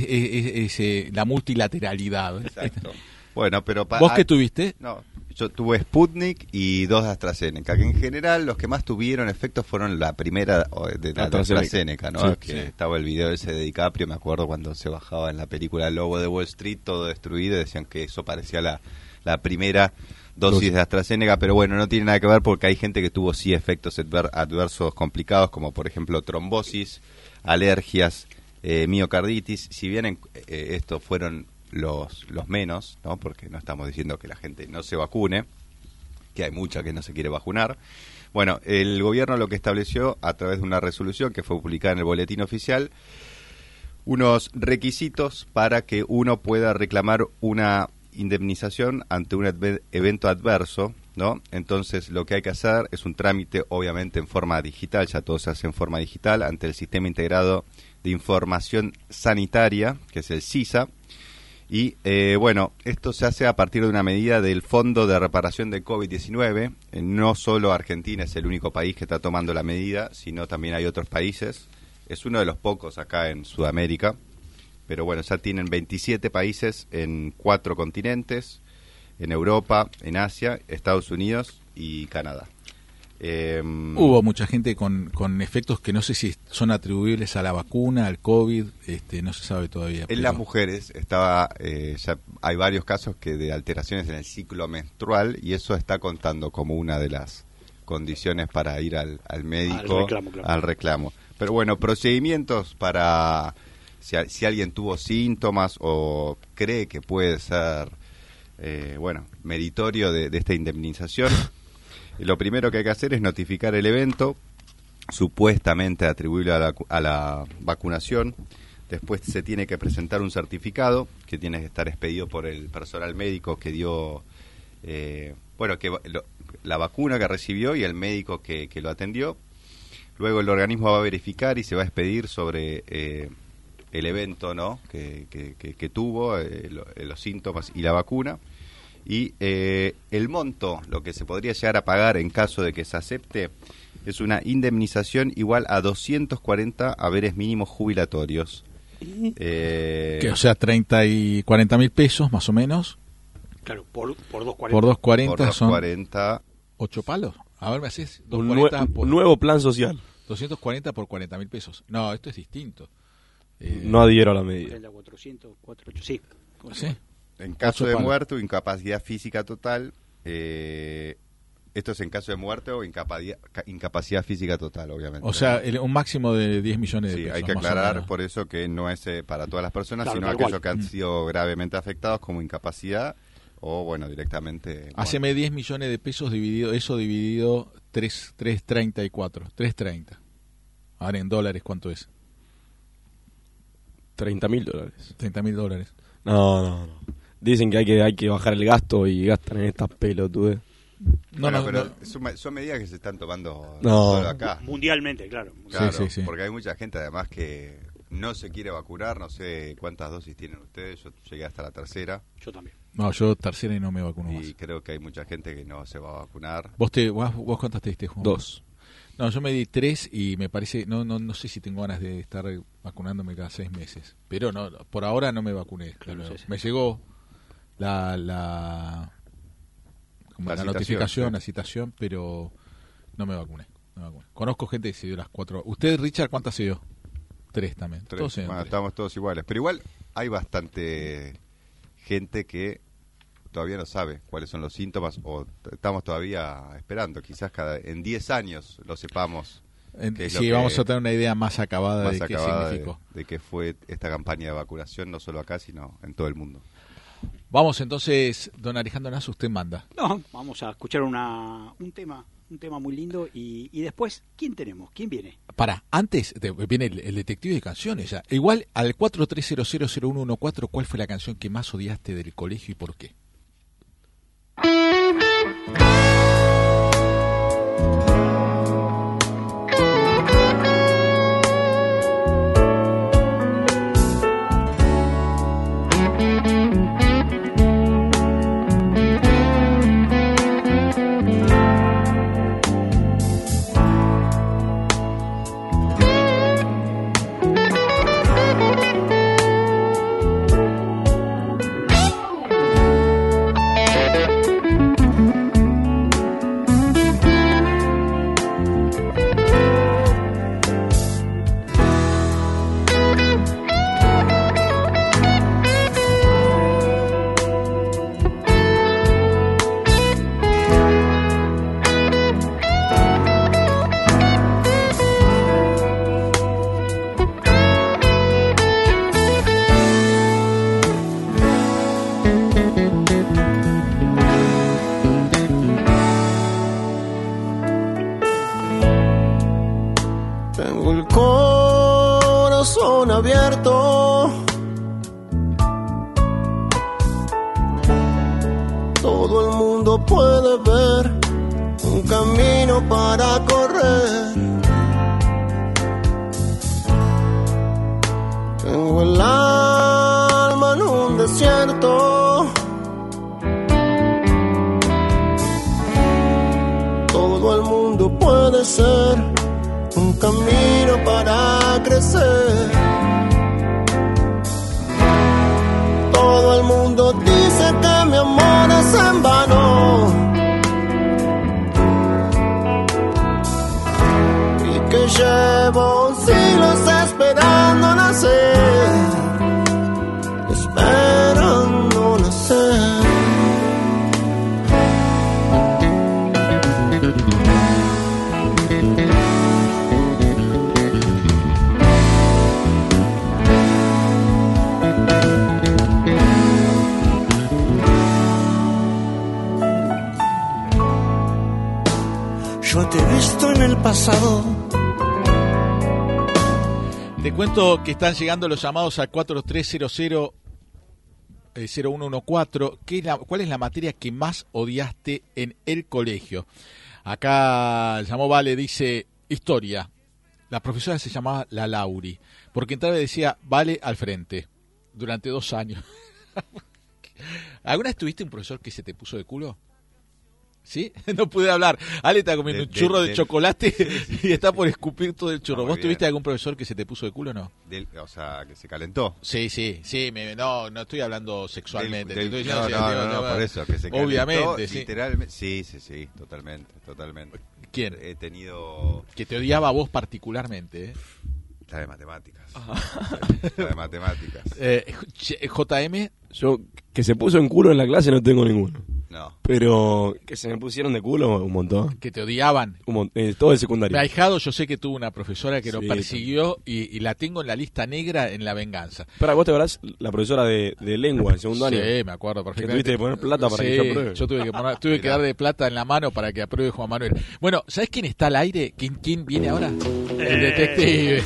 la multilateralidad. Exacto. Bueno, pero ¿Vos qué tuviste? No, yo tuve Sputnik y 2 de AstraZeneca, que en general los que más tuvieron efectos fueron la primera de la AstraZeneca, ¿no? Sí, que sí. estaba el video ese de DiCaprio, me acuerdo cuando se bajaba en la película Lobo de Wall Street, todo destruido, y decían que eso parecía la primera dosis de AstraZeneca, pero bueno, no tiene nada que ver porque hay gente que tuvo sí efectos adversos complicados, como por ejemplo trombosis, alergias, miocarditis. Si bien estos fueron los menos, ¿no? Porque no estamos diciendo que la gente no se vacune, que hay mucha que no se quiere vacunar. Bueno, el gobierno lo que estableció a través de una resolución que fue publicada en el boletín oficial, unos requisitos para que uno pueda reclamar una indemnización ante un evento adverso, ¿no? Entonces lo que hay que hacer es un trámite obviamente en forma digital, ya todo se hace en forma digital, ante el Sistema Integrado de Información Sanitaria, que es el SISA. Y bueno, esto se hace a partir de una medida del Fondo de Reparación de COVID-19. No solo Argentina es el único país que está tomando la medida, sino también hay otros países. Es uno de los pocos acá en Sudamérica. Pero bueno, ya tienen 27 países en 4 continentes, en Europa, en Asia, Estados Unidos y Canadá. Hubo mucha gente con efectos que no sé si son atribuibles a la vacuna, al COVID, no se sabe todavía. En las mujeres ya hay varios casos de alteraciones en el ciclo menstrual y eso está contando como una de las condiciones para ir al médico, al reclamo. Pero bueno, procedimientos para si alguien tuvo síntomas o cree que puede ser meritorio de esta indemnización. Lo primero que hay que hacer es notificar el evento, supuestamente atribuible a la vacunación. Después se tiene que presentar un certificado que tiene que estar expedido por el personal médico que dio, la vacuna que recibió y el médico que lo atendió. Luego el organismo va a verificar y se va a expedir sobre el evento, ¿no? que tuvo, los síntomas y la vacuna. Y el monto, lo que se podría llegar a pagar en caso de que se acepte, es una indemnización igual a 240 haberes mínimos jubilatorios. Que, o sea, 30 y 40 mil pesos, más o menos. Claro, por 2.40. Por 2.40 por son 2.40. 8 palos. A ver, me haces Un 240 por nuevo plan social. 240 por 40 mil pesos. No, esto es distinto. No adhiero a la medida. 400, 48, sí. ¿Sí? En caso 8 de palos. muerte o incapacidad física total, esto es en caso de muerte o incapacidad física total, obviamente. O sea, un máximo de 10 millones de Sí, pesos. hay que más o aclarar menos. por eso que no es para todas las personas, Claro, sino tal aquellos cual. que han sido gravemente afectados como incapacidad o, bueno, directamente... muerte. Haceme 10 millones de pesos dividido 3.34. 3.30. Ahora en dólares, ¿cuánto es? $30.000. 30 mil dólares. No. Dicen que hay que bajar el gasto y gastan en estas pelotudes. Bueno, pero son medidas que se están tomando No. solo acá. Mundialmente, claro. Claro, Sí. porque hay mucha gente además que no se quiere vacunar, no sé cuántas dosis tienen ustedes, yo llegué hasta la tercera Yo también. No, yo tercera y no me vacuno más. y creo que hay mucha gente que no se va a vacunar. ¿Vos cuántas te diste, Juan? 2. No, yo me di 3 y me parece, no sé si tengo ganas de estar vacunándome cada 6 meses. Pero no, por ahora no me vacuné. Claro, sí. Me llegó la citación, notificación, sí. la citación, pero no me vacuné. Conozco gente que se dio las 4. ¿Usted, Richard, cuántas se dio? 3 también. Tres. Todos se dieron Bueno, 3. estamos todos iguales, pero igual hay bastante gente que todavía no sabe cuáles son los síntomas o estamos todavía esperando, quizás en 10 años lo sepamos. que es lo Sí, que- vamos a tener una idea más acabada más de qué acabada significó. de qué fue esta campaña de vacunación, no solo acá, sino en todo el mundo. Vamos entonces, don Alejandro Nazo, usted manda. No, vamos a escuchar un tema muy lindo y después, ¿quién tenemos? ¿Quién viene? Antes viene el detective de canciones ya. Igual al 43000114, ¿cuál fue la canción que más odiaste del colegio y por qué? Tengo el corazón abierto, todo el mundo puede ver un camino para correr. Tengo el alma en un desierto, todo el mundo puede ser un camino para crecer. Todo el mundo dice que mi amor es en vano y que llevo siglos esperando nacer, esperando nacer. Yo te he visto en el pasado. Te cuento que están llegando los llamados al 4300-0114. ¿Cuál es la materia que más odiaste en el colegio? Acá llamó Vale, dice historia. La profesora se llamaba la Lauri, porque entraba y decía Vale al frente, durante 2 años. ¿Alguna vez tuviste un profesor que se te puso de culo? ¿Sí? No pude hablar. Ale está comiendo un churro de chocolate y está por escupir todo el churro. Muy ¿Vos bien. tuviste algún profesor que se te puso de culo o no? O sea, que se calentó. Sí, no estoy hablando sexualmente. te estoy diciendo, No, por eso, que se calentó. Obviamente, sí. Literalmente. Sí, totalmente. ¿Quién? He tenido... Que te odiaba a vos particularmente, ¿eh? La de matemáticas. La de matemáticas. JM, Yo, que se puso en culo en la clase no tengo ninguno. No. Pero que se me pusieron de culo un montón. que te odiaban. Todo el Mi secundario. ahijado, yo sé que tuvo una profesora que lo Sí, persiguió y la tengo en la lista negra en La Venganza. Para, ¿vos te acordás la profesora de lengua en segundo año? Sí, me acuerdo Que perfectamente. tuviste que poner plata para Sí, que yo apruebe. yo tuve que darle plata en la mano para que apruebe Juan Manuel. Bueno, ¿sabés quién está al aire? ¿Quién viene ahora? El detective.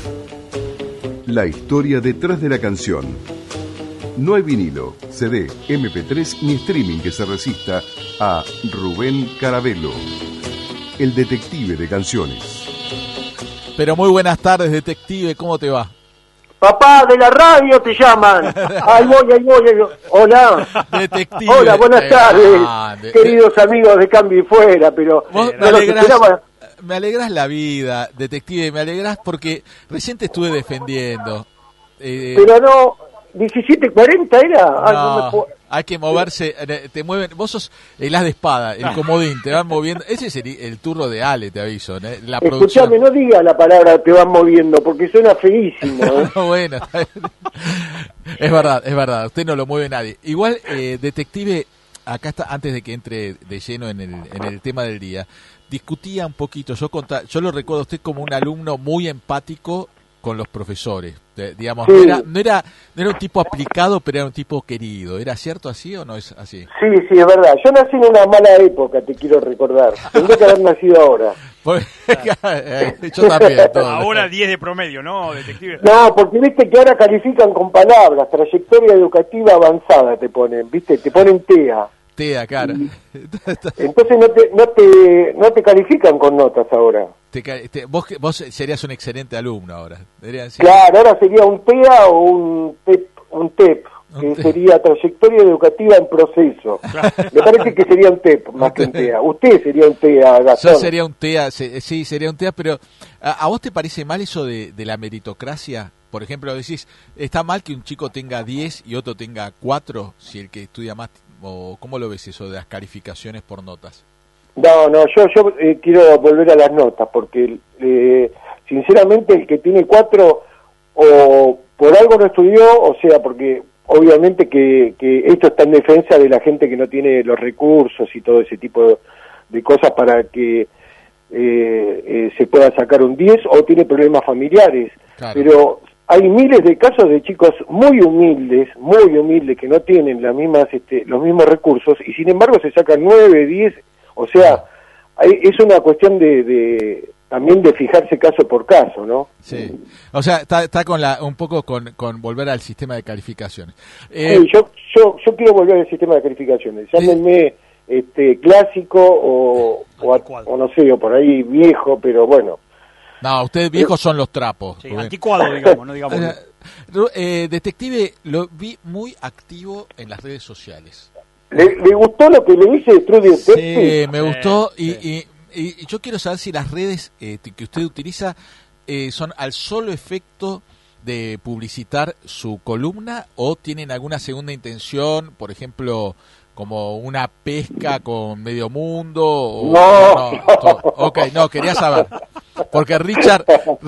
La historia detrás de la canción. No hay vinilo, CD, MP3 ni streaming que se resista a Rubén Carabello, el detective de canciones. Pero muy buenas tardes, detective, ¿cómo te va? Papá, de la radio te llaman. Ahí voy. Hola. Detective. Hola, buenas tardes, grande. queridos amigos de Cambio y Fuera, pero Vos no los esperaba. me alegras la vida, detective, me alegras porque recién te estuve defendiendo. Pero no, 17:40 era. Ay, no me No, puedo- hay que moverse, te mueven, vos sos el as de espada, el comodín, te van moviendo, ese es el turro de Ale, te aviso, ¿eh? La producción. Escuchame, no diga la palabra te van moviendo, porque suena feísimo. ¿eh? Bueno, está bien. Es verdad, usted no lo mueve nadie. Igual, detective, acá está, antes de que entre de lleno en el tema del día, discutía un poquito, yo lo recuerdo a usted como un alumno muy empático con los profesores, digamos, Sí. no era un tipo aplicado, pero era un tipo querido. ¿Era cierto así o no es así? Sí, es verdad. Yo nací en una mala época, te quiero recordar. Tendría que haber nacido ahora. Yo también. todo. Ahora 10 de promedio, ¿no, detective? No, porque viste que ahora califican con palabras, trayectoria educativa avanzada te ponen, viste, te ponen TEA. Tea, cara. Entonces no te califican con notas ahora. Vos serías un excelente alumno ahora. Deberían ser- Claro, ahora sería un TEA o un TEP, que Un TEP. sería trayectoria educativa en proceso. Me parece que sería un TEP más que un TEA. Usted sería un TEA, Gastón. Yo sería un TEA, sí, sería un TEA, pero ¿a vos te parece mal eso de la meritocracia? Por ejemplo, decís, ¿está mal que un chico tenga 10 y otro tenga 4 si el que estudia más? ¿O cómo lo ves eso de las calificaciones por notas? No, yo quiero volver a las notas, porque sinceramente el que tiene 4 o por algo no estudió, o sea, porque obviamente que esto está en defensa de la gente que no tiene los recursos y todo ese tipo de cosas para que se pueda sacar un 10 o tiene problemas familiares, Claro. pero hay miles de casos de chicos muy humildes que no tienen las mismas los mismos recursos y sin embargo se sacan 9, 10, o sea, es una cuestión de también de fijarse caso por caso, ¿no? Sí. O sea, está con un poco con volver al sistema de calificaciones. Sí, yo quiero volver al sistema de calificaciones. Llámenme clásico o no sé, o por ahí viejo, pero bueno. No, ustedes viejos son los trapos. Sí, Rubén. anticuado, digamos, no digamos. Detective, lo vi muy activo en las redes sociales. ¿Le gustó lo que le hice de True Sí, Detective? me gustó sí. y yo quiero saber si las redes que usted utiliza son al solo efecto de publicitar su columna o tienen alguna segunda intención, por ejemplo, como una pesca con Medio Mundo. No. Ok, no, quería saber. Porque Richard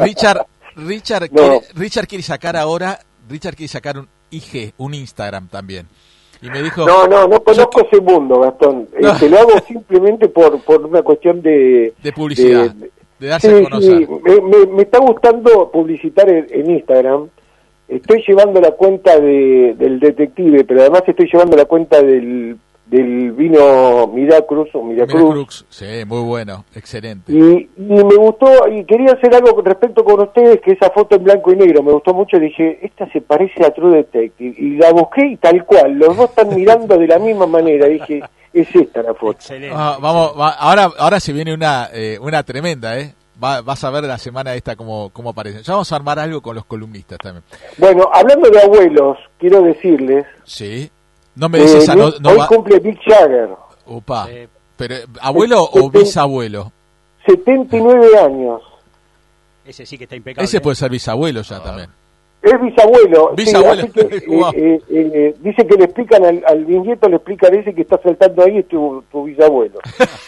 No. quiere sacar ahora, un IG, un Instagram también. Y me dijo, No conozco ese mundo, Gastón. No. Lo hago simplemente por una cuestión de publicidad, de darse sí, a conocer. sí, me está gustando publicitar en Instagram. Estoy llevando la cuenta del detective, pero además estoy llevando la cuenta del vino Miracruz o Miracruz. Miracruz, sí, muy bueno, excelente. Y me gustó, y quería hacer algo con respecto con ustedes, que esa foto en blanco y negro me gustó mucho. Dije, esta se parece a True Detective, y la busqué y tal cual, los dos están mirando de la misma manera. Dije, es esta la foto. Excelente. Ahora se viene una tremenda, vas a ver la semana esta cómo aparece. Ya vamos a armar algo con los columnistas también. Bueno, hablando de abuelos, quiero decirles, Sí, no me dices esa, no hoy va. cumple Mick Jagger. Opa, Pero, ¿abuelo o bisabuelo? 79 años. Ese sí que está impecable. Ese puede ser bisabuelo ya también. Es bisabuelo. Bisabuelo. Sí, así que, Wow. dice que le explican al bisnieto, le explican ese que está saltando ahí, es tu bisabuelo.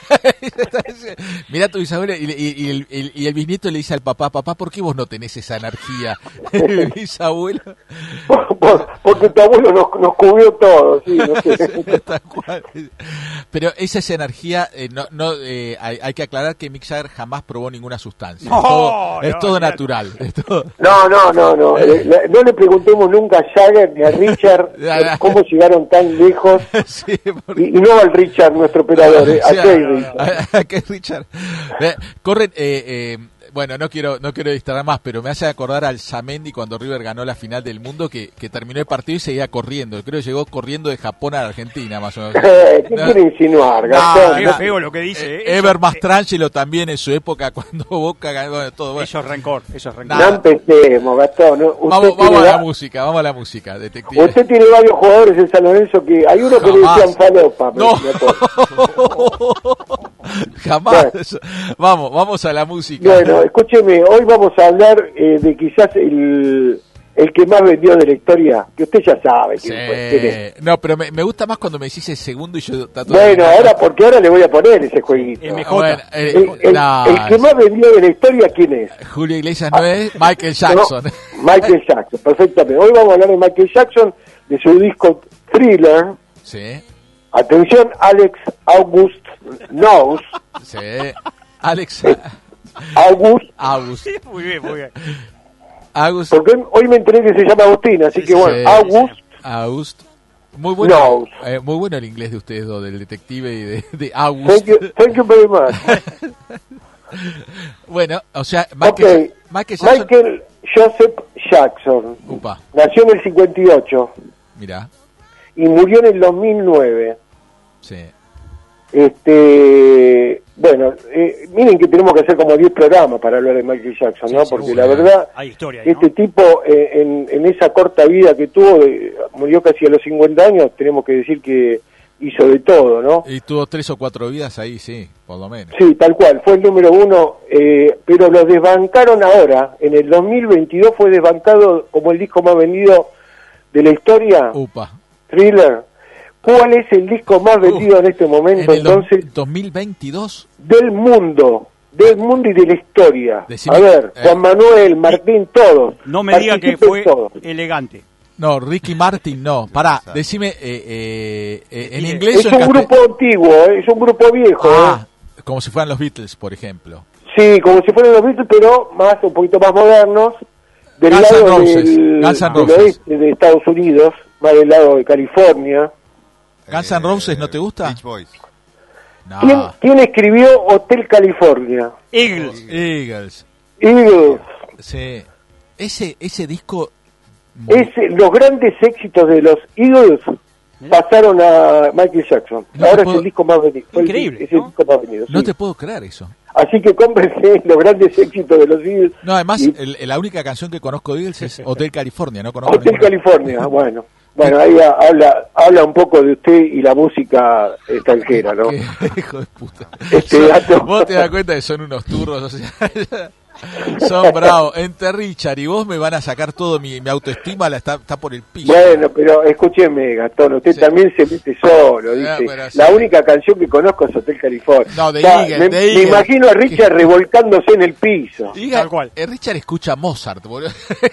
Mirá tu bisabuelo y el bisnieto le dice al papá, ¿por qué vos no tenés esa energía? El bisabuelo. Porque tu abuelo nos cubrió todo, sí, no sé. Tal cual. Pero esa energía, hay que aclarar que Mick Jagger jamás probó ninguna sustancia. Es todo natural. Es todo... No. No le preguntemos nunca a Jagger ni a Richard cómo llegaron tan lejos. Sí, y no al Richard, nuestro operador, a Keith. A Keith Richard. Corren, bueno, no quiero distraer más, pero me hace acordar al Zamendi cuando River ganó la final del mundo, que terminó el partido y seguía corriendo. Creo que llegó corriendo de Japón a la Argentina, más o menos. ¿Qué quiere insinuar, Gastón? Qué feo lo que dice. Ever Mastrangelo también en su época, cuando Boca ganó todo. Bueno. Eso es rencor. No empecemos, Gastón. Vamos a la música, detective. Usted tiene varios jugadores en San Lorenzo que hay uno que le decían falopa. No. Jamás. Bueno. Vamos a la música. Bueno, escúcheme, hoy vamos a hablar de quizás el que más vendió de la historia, que usted ya sabe. Sí. quién es. No, pero me gusta más cuando me decís el segundo y yo... Bueno, porque ahora le voy a poner ese jueguito. MJ. Bueno, El que más vendió de la historia, ¿quién es? Julio Iglesias no es, Michael Jackson. No, Michael Jackson, perfectamente. Hoy vamos a hablar de Michael Jackson, de su disco Thriller. Sí. Atención, Alex August Knows. Sí. Alex August. Muy bien. August. Porque hoy me enteré que se llama Agustín, así que bueno, August. Muy bueno, muy bueno el inglés de ustedes dos, del detective y de August. Thank you very much. Bueno, o sea, Michael Joseph Jackson. Upa. Nació en el 58. Mirá. Y murió en el 2009. Sí. Bueno, miren que tenemos que hacer como 10 programas para hablar de Michael Jackson, ¿no? Sí, porque seguro. la verdad, hay historia ahí, este ¿no? tipo, en esa corta vida que tuvo, murió casi a los 50 años, tenemos que decir que hizo de todo, ¿no? Y tuvo 3 o 4 vidas ahí, sí, por lo menos. Sí, tal cual, fue el número 1, pero lo desbancaron ahora. En el 2022 fue desbancado como el disco más vendido de la historia. Upa. Thriller. ¿Cuál es el disco más vendido en este momento, en el entonces? 2022. Del mundo y de la historia. Decime, a ver, Juan Manuel, Martín, todos. No me diga que Participen fue todos. elegante. No, Ricky Martin no. Pará, decime en inglés Es o en un grupo antiguo, es un grupo viejo. como si fueran los Beatles, por ejemplo. Sí, como si fueran los Beatles, pero un poquito más modernos. Del Guns N' lado Roses. del oeste de Estados Unidos, más del lado de California. ¿Guns N' Roses no te gusta? Beach Boys. No. ¿Quién escribió Hotel California? Eagles. Eagles. Sí. Ese disco... Los grandes éxitos de los Eagles pasaron a Michael Jackson. Ahora es el disco más vendido. Increíble, es el disco más vendido. No sí. te puedo creer eso. Así que cómprense los grandes éxitos de los Eagles. No, además, la única canción que conozco de Eagles es Hotel California. No conozco Hotel ninguna. California, bueno, ahí habla un poco de usted y la música extranjera, ¿no? Qué hijo de puta. Dato. Vos te das cuenta que son unos turros, o sea, son bravos. Entre Richard y vos me van a sacar todo mi autoestima, está por el piso. Bueno, pero escúcheme, Gastón, usted también se mete solo, dice. La única canción que conozco es Hotel California. No, de Eagles, me imagino a Richard revolcándose en el piso. Tal cual. Richard escucha Mozart, boludo.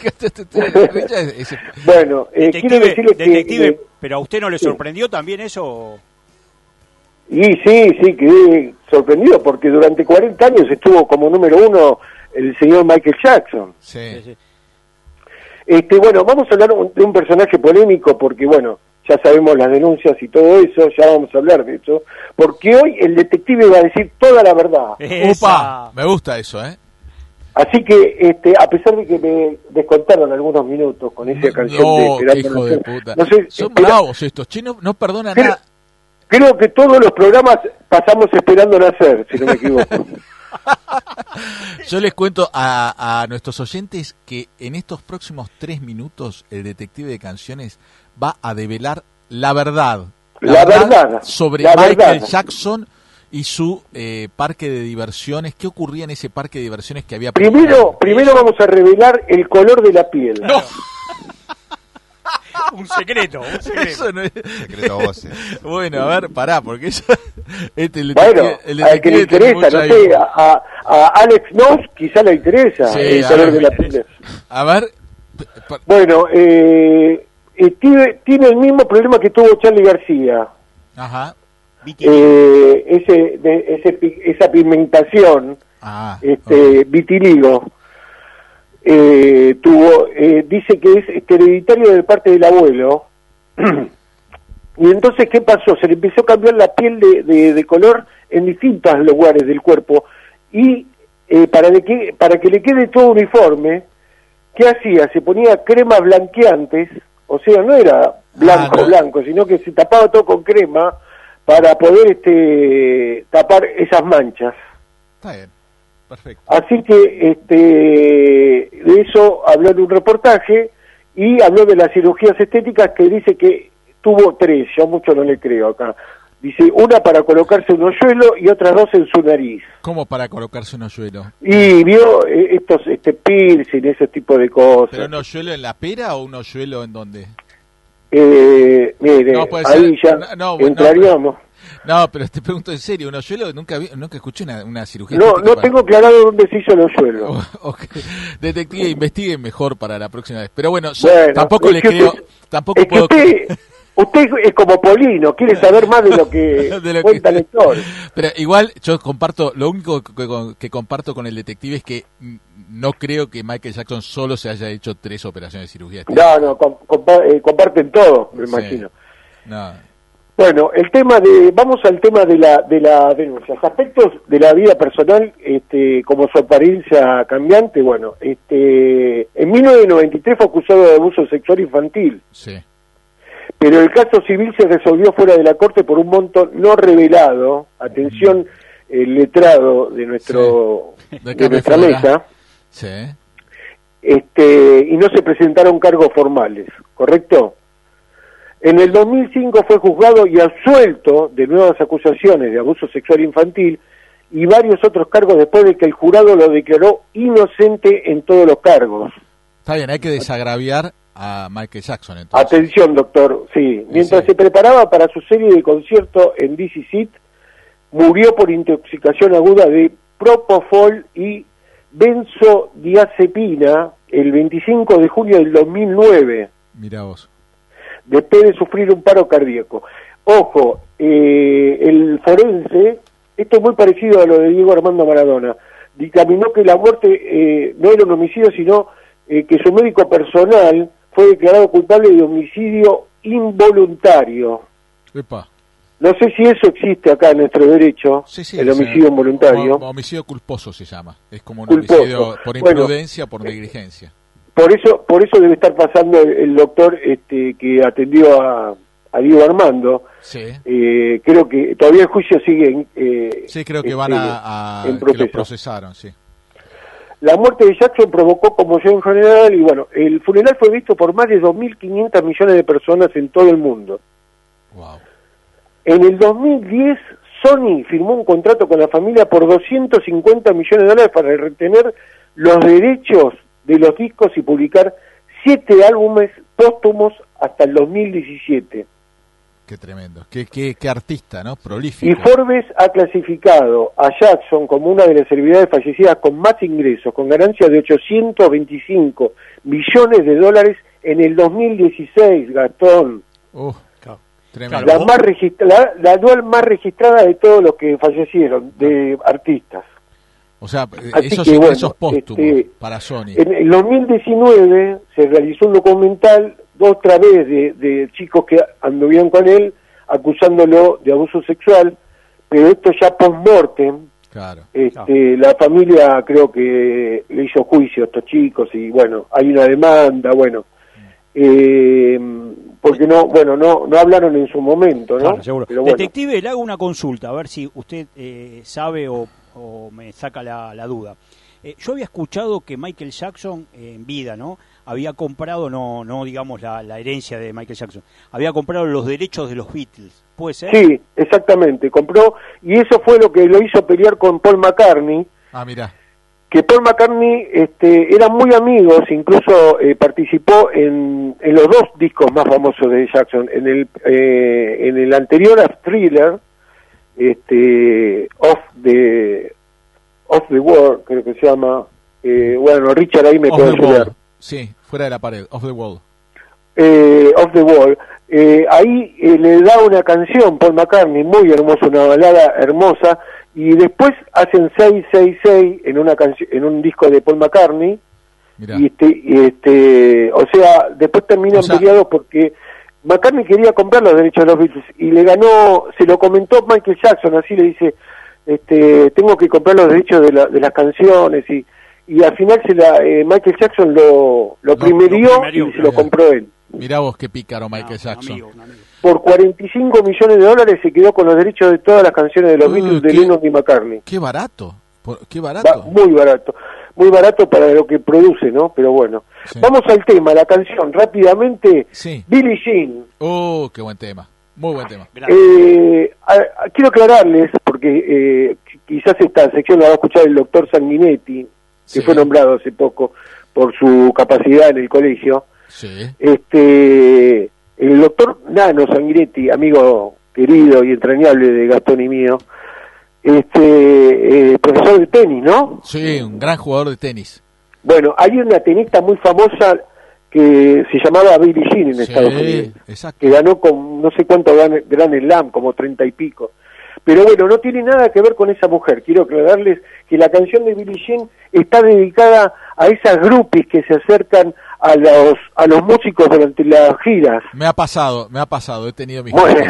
Bueno, quiero decirle detective, pero a usted no le sorprendió también eso. Y sí, quedé sorprendido porque durante 40 años estuvo como número 1 el señor Michael Jackson. Sí. Bueno, vamos a hablar de un personaje polémico porque, bueno, ya sabemos las denuncias y todo eso, ya vamos a hablar de eso, porque hoy el detective va a decir toda la verdad. ¡Upa! Me gusta eso, ¿eh? Así que, a pesar de que me descontaron algunos minutos con esa canción de Esperando hijo de puta. No sé, son bravos estos chinos, no perdonan nada. Creo que todos los programas pasamos esperando nacer, si no me equivoco. Yo les cuento a nuestros oyentes que en estos próximos 3 minutos el detective de canciones va a develar la verdad. La verdad sobre la Michael verdad. Jackson y su parque de diversiones. ¿Qué ocurría en ese parque de diversiones que había? Primero vamos a revelar el color de la piel. No. Un secreto. Eso no es... Secreto voces. Bueno, a ver, pará, porque eso... al que le interesa, no sé, a Alex Knox quizá le interesa el color de la piel. A ver... Bueno, tiene el mismo problema que tuvo Charly García. Ajá. Esa pigmentación, vitiligo. Dice que es hereditario de parte del abuelo. Y entonces, ¿qué pasó? Se le empezó a cambiar la piel de color en distintos lugares del cuerpo. Y para que le quede todo uniforme, ¿qué hacía? Se ponía cremas blanqueantes, o sea, no era blanco, sino que se tapaba todo con crema para poder tapar esas manchas. Está bien, perfecto. Así que de eso habló en un reportaje y habló de las cirugías estéticas, que dice que tuvo 3, yo mucho no le creo acá. Dice, una para colocarse un hoyuelo y otras 2 en su nariz. ¿Cómo para colocarse un hoyuelo? Y vio estos piercing, ese tipo de cosas. ¿Pero un hoyuelo en la pera o un hoyuelo en dónde? Mire, No, puede ahí ser. ya entraríamos. No, pero te pregunto en serio, un hoyuelo, nunca escuché una cirugía. No tengo aclarado dónde se hizo el hoyuelo. Okay. Detective, investiguen mejor para la próxima vez. Pero bueno, tampoco le que creo, tampoco puedo... Usted es como Polino, quiere saber más de lo que cuenta el lector. Pero igual yo comparto, lo único que comparto con el detective es que no creo que Michael Jackson solo se haya hecho 3 operaciones de cirugía. No, comparten todo, me imagino. No. Bueno, vamos al tema de la denuncia. Los aspectos de la vida personal, como su apariencia cambiante, bueno, en 1993 fue acusado de abuso sexual infantil. Sí. Pero el caso civil se resolvió fuera de la corte por un monto no revelado. Atención, el letrado de de nuestra mesa. Sí. Y no se presentaron cargos formales, ¿correcto? En el 2005 fue juzgado y absuelto de nuevas acusaciones de abuso sexual infantil y varios otros cargos después de que el jurado lo declaró inocente en todos los cargos. Está bien, hay que desagraviar a Michael Jackson, entonces. Atención, doctor, sí. Mientras se preparaba para su serie de conciertos en DC Seat, murió por intoxicación aguda de propofol y benzodiazepina el 25 de junio del 2009. Mirá vos. Después de sufrir un paro cardíaco. Ojo, el forense, esto es muy parecido a lo de Diego Armando Maradona, dictaminó que la muerte no era un homicidio, sino que su médico personal fue declarado culpable de homicidio involuntario. Epa. No sé si eso existe acá en nuestro derecho, Sí, el homicidio involuntario. Homicidio culposo se llama. Es como un culposo. Homicidio por imprudencia, por negligencia. Por eso debe estar pasando el doctor que atendió a Diego Armando. Sí. Creo que todavía el juicio sigue sí, creo que van en que lo procesaron, sí. La muerte de Jackson provocó conmoción general y bueno, el funeral fue visto por más de 2.500 millones de personas en todo el mundo. Wow. En el 2010, Sony firmó un contrato con la familia por $250 millones para retener los derechos de los discos y publicar 7 álbumes póstumos hasta el 2017. Qué tremendo, qué artista, ¿no? Prolífico. Y Forbes ha clasificado a Jackson como una de las celebridades fallecidas con más ingresos, con ganancias de $825 millones en el 2016, Gastón. Tremendo. La anual más registrada de todos los que fallecieron, de artistas. O sea, esos ingresos póstumos para Sony. En el 2019 se realizó un documental otra vez de chicos que anduvieron con él acusándolo de abuso sexual, pero esto ya post-mortem. Claro. La familia creo que le hizo juicio a estos chicos y bueno, hay una demanda, bueno, porque no hablaron en su momento, ¿no? Claro, seguro. Pero bueno. Detective, le hago una consulta, a ver si usted sabe o me saca la duda. Yo había escuchado que Michael Jackson en vida, ¿no?, había comprado, no digamos la herencia de Michael Jackson, había comprado los derechos de los Beatles, ¿puede ser? Sí, exactamente, compró, y eso fue lo que lo hizo pelear con Paul McCartney. Ah, mira. Que Paul McCartney eran muy amigos, incluso participó en los dos discos más famosos de Jackson, en el anterior a Thriller, Off the Wall, creo que se llama, bueno, Richard ahí me puede ayudar. Sí, fuera de la pared, Off the Wall. Off the Wall, ahí le da una canción Paul McCartney, muy hermosa, una balada hermosa, y después hacen 666 en un disco de Paul McCartney. Mirá. O sea, después terminan peleados porque McCartney quería comprar los derechos de los Beatles y le ganó, se lo comentó Michael Jackson, así le dice, tengo que comprar los derechos de las canciones, y al final Michael Jackson lo primerió y se lo compró él. Mirá vos qué pícaro Michael Jackson. Un amigo. Por $45 millones se quedó con los derechos de todas las canciones de los Beatles de Lennon y McCartney. Qué barato, qué barato. Muy barato para lo que produce, ¿no? Pero bueno, sí. Vamos al tema, la canción, rápidamente. Sí. Billie Jean. Oh, qué buen tema, muy buen tema. Quiero aclararles, porque quizás esta sección la va a escuchar el doctor Sanguinetti, que fue nombrado hace poco por su capacidad en el colegio. Sí. El doctor Nano Sanguinetti, amigo querido y entrañable de Gastón y mío, profesor de tenis, ¿no? Sí, un gran jugador de tenis. Bueno, hay una tenista muy famosa que se llamaba Billie Jean en Estados Unidos, exacto. Que ganó con no sé cuánto Grand Slam, como 30 y pico. Pero bueno, no tiene nada que ver con esa mujer. Quiero aclararles que la canción de Billie Jean está dedicada a esas groupies que se acercan a los músicos durante las giras. Me ha pasado, he tenido mis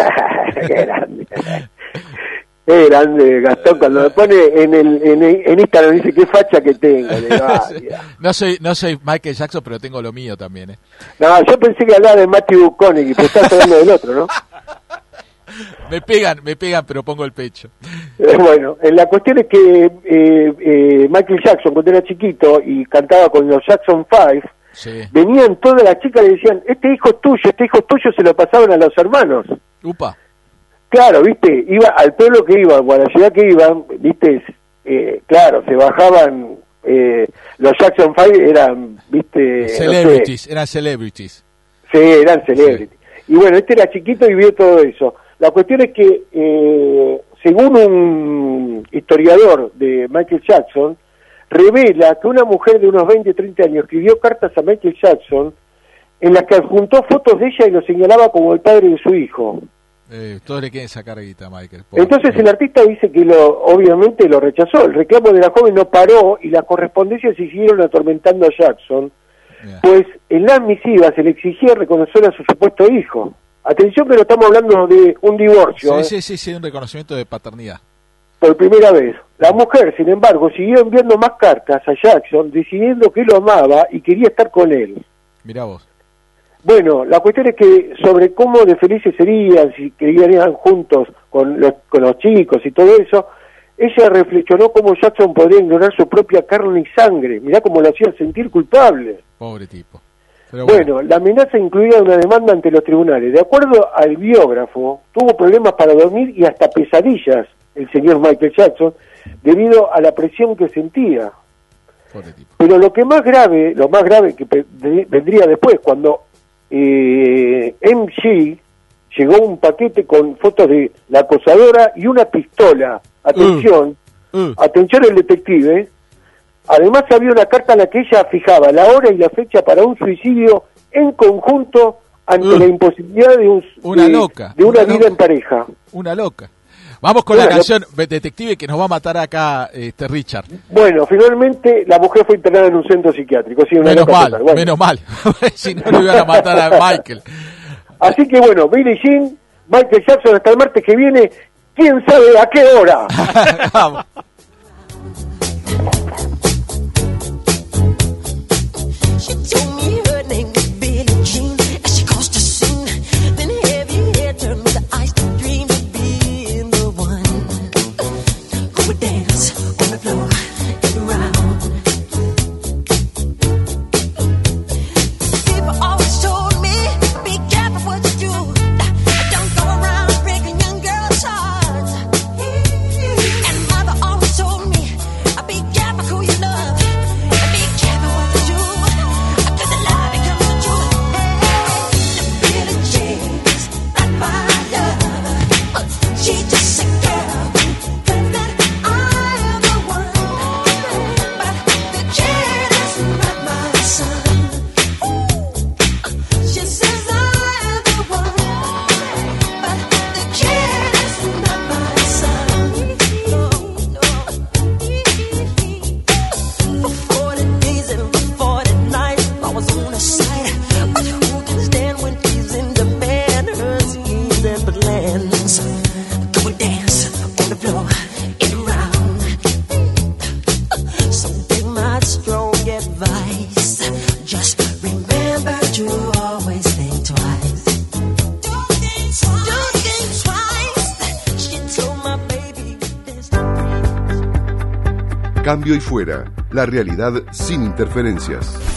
Qué grande, Gastón, cuando me pone en Instagram dice qué facha que tengo. No soy Michael Jackson, pero tengo lo mío también. No, yo pensé que hablaba de Matthew McConaughey, pero estás hablando del otro, ¿no? Me pegan, pero pongo el pecho. Bueno, la cuestión es que Michael Jackson, cuando era chiquito y cantaba con los Jackson 5, venían todas las chicas y le decían, este hijo es tuyo, se lo pasaban a los hermanos. Upa. Claro, viste, iba al pueblo que iban, o a la ciudad que iban, viste, claro, se bajaban, los Jackson 5 eran, viste... Celebrities, eran celebrities. Sí, eran celebrities. Sí. Y bueno, era chiquito y vio todo eso. La cuestión es que, según un historiador de Michael Jackson, revela que una mujer de unos 20, 30 años escribió cartas a Michael Jackson en las que adjuntó fotos de ella y lo señalaba como el padre de su hijo. Todos le quieren sacar guita a Michael. Entonces el artista dice que obviamente lo rechazó. El reclamo de la joven no paró y las correspondencias siguieron atormentando a Jackson, pues en las misivas se le exigía reconocer a su supuesto hijo. Atención que no estamos hablando de un divorcio. Sí, un reconocimiento de paternidad. Por primera vez. La mujer, sin embargo, siguió enviando más cartas a Jackson, decidiendo que lo amaba y quería estar con él. Mirá vos. Bueno, la cuestión es que sobre cómo de felices serían, si querían juntos con los chicos y todo eso, ella reflexionó cómo Jackson podría ignorar su propia carne y sangre. Mirá cómo lo hacía sentir culpable. Pobre tipo. Pero bueno, la amenaza incluía una demanda ante los tribunales. De acuerdo al biógrafo, tuvo problemas para dormir y hasta pesadillas el señor Michael Jackson debido a la presión que sentía. Pero lo más grave que vendría después, cuando MG llegó un paquete con fotos de la acosadora y una pistola. Atención el detective. Además había una carta en la que ella fijaba la hora y la fecha para un suicidio en conjunto ante la imposibilidad de una vida en pareja. Una loca. Vamos con la canción, detective, que nos va a matar acá Richard. Bueno, finalmente la mujer fue internada en un centro psiquiátrico. Sí, menos mal. Si no, le iban a matar a Michael. Así que bueno, Billie Jean, Michael Jackson hasta el martes que viene. ¿Quién sabe a qué hora? Vamos. Cambio y Fuera, la realidad sin interferencias.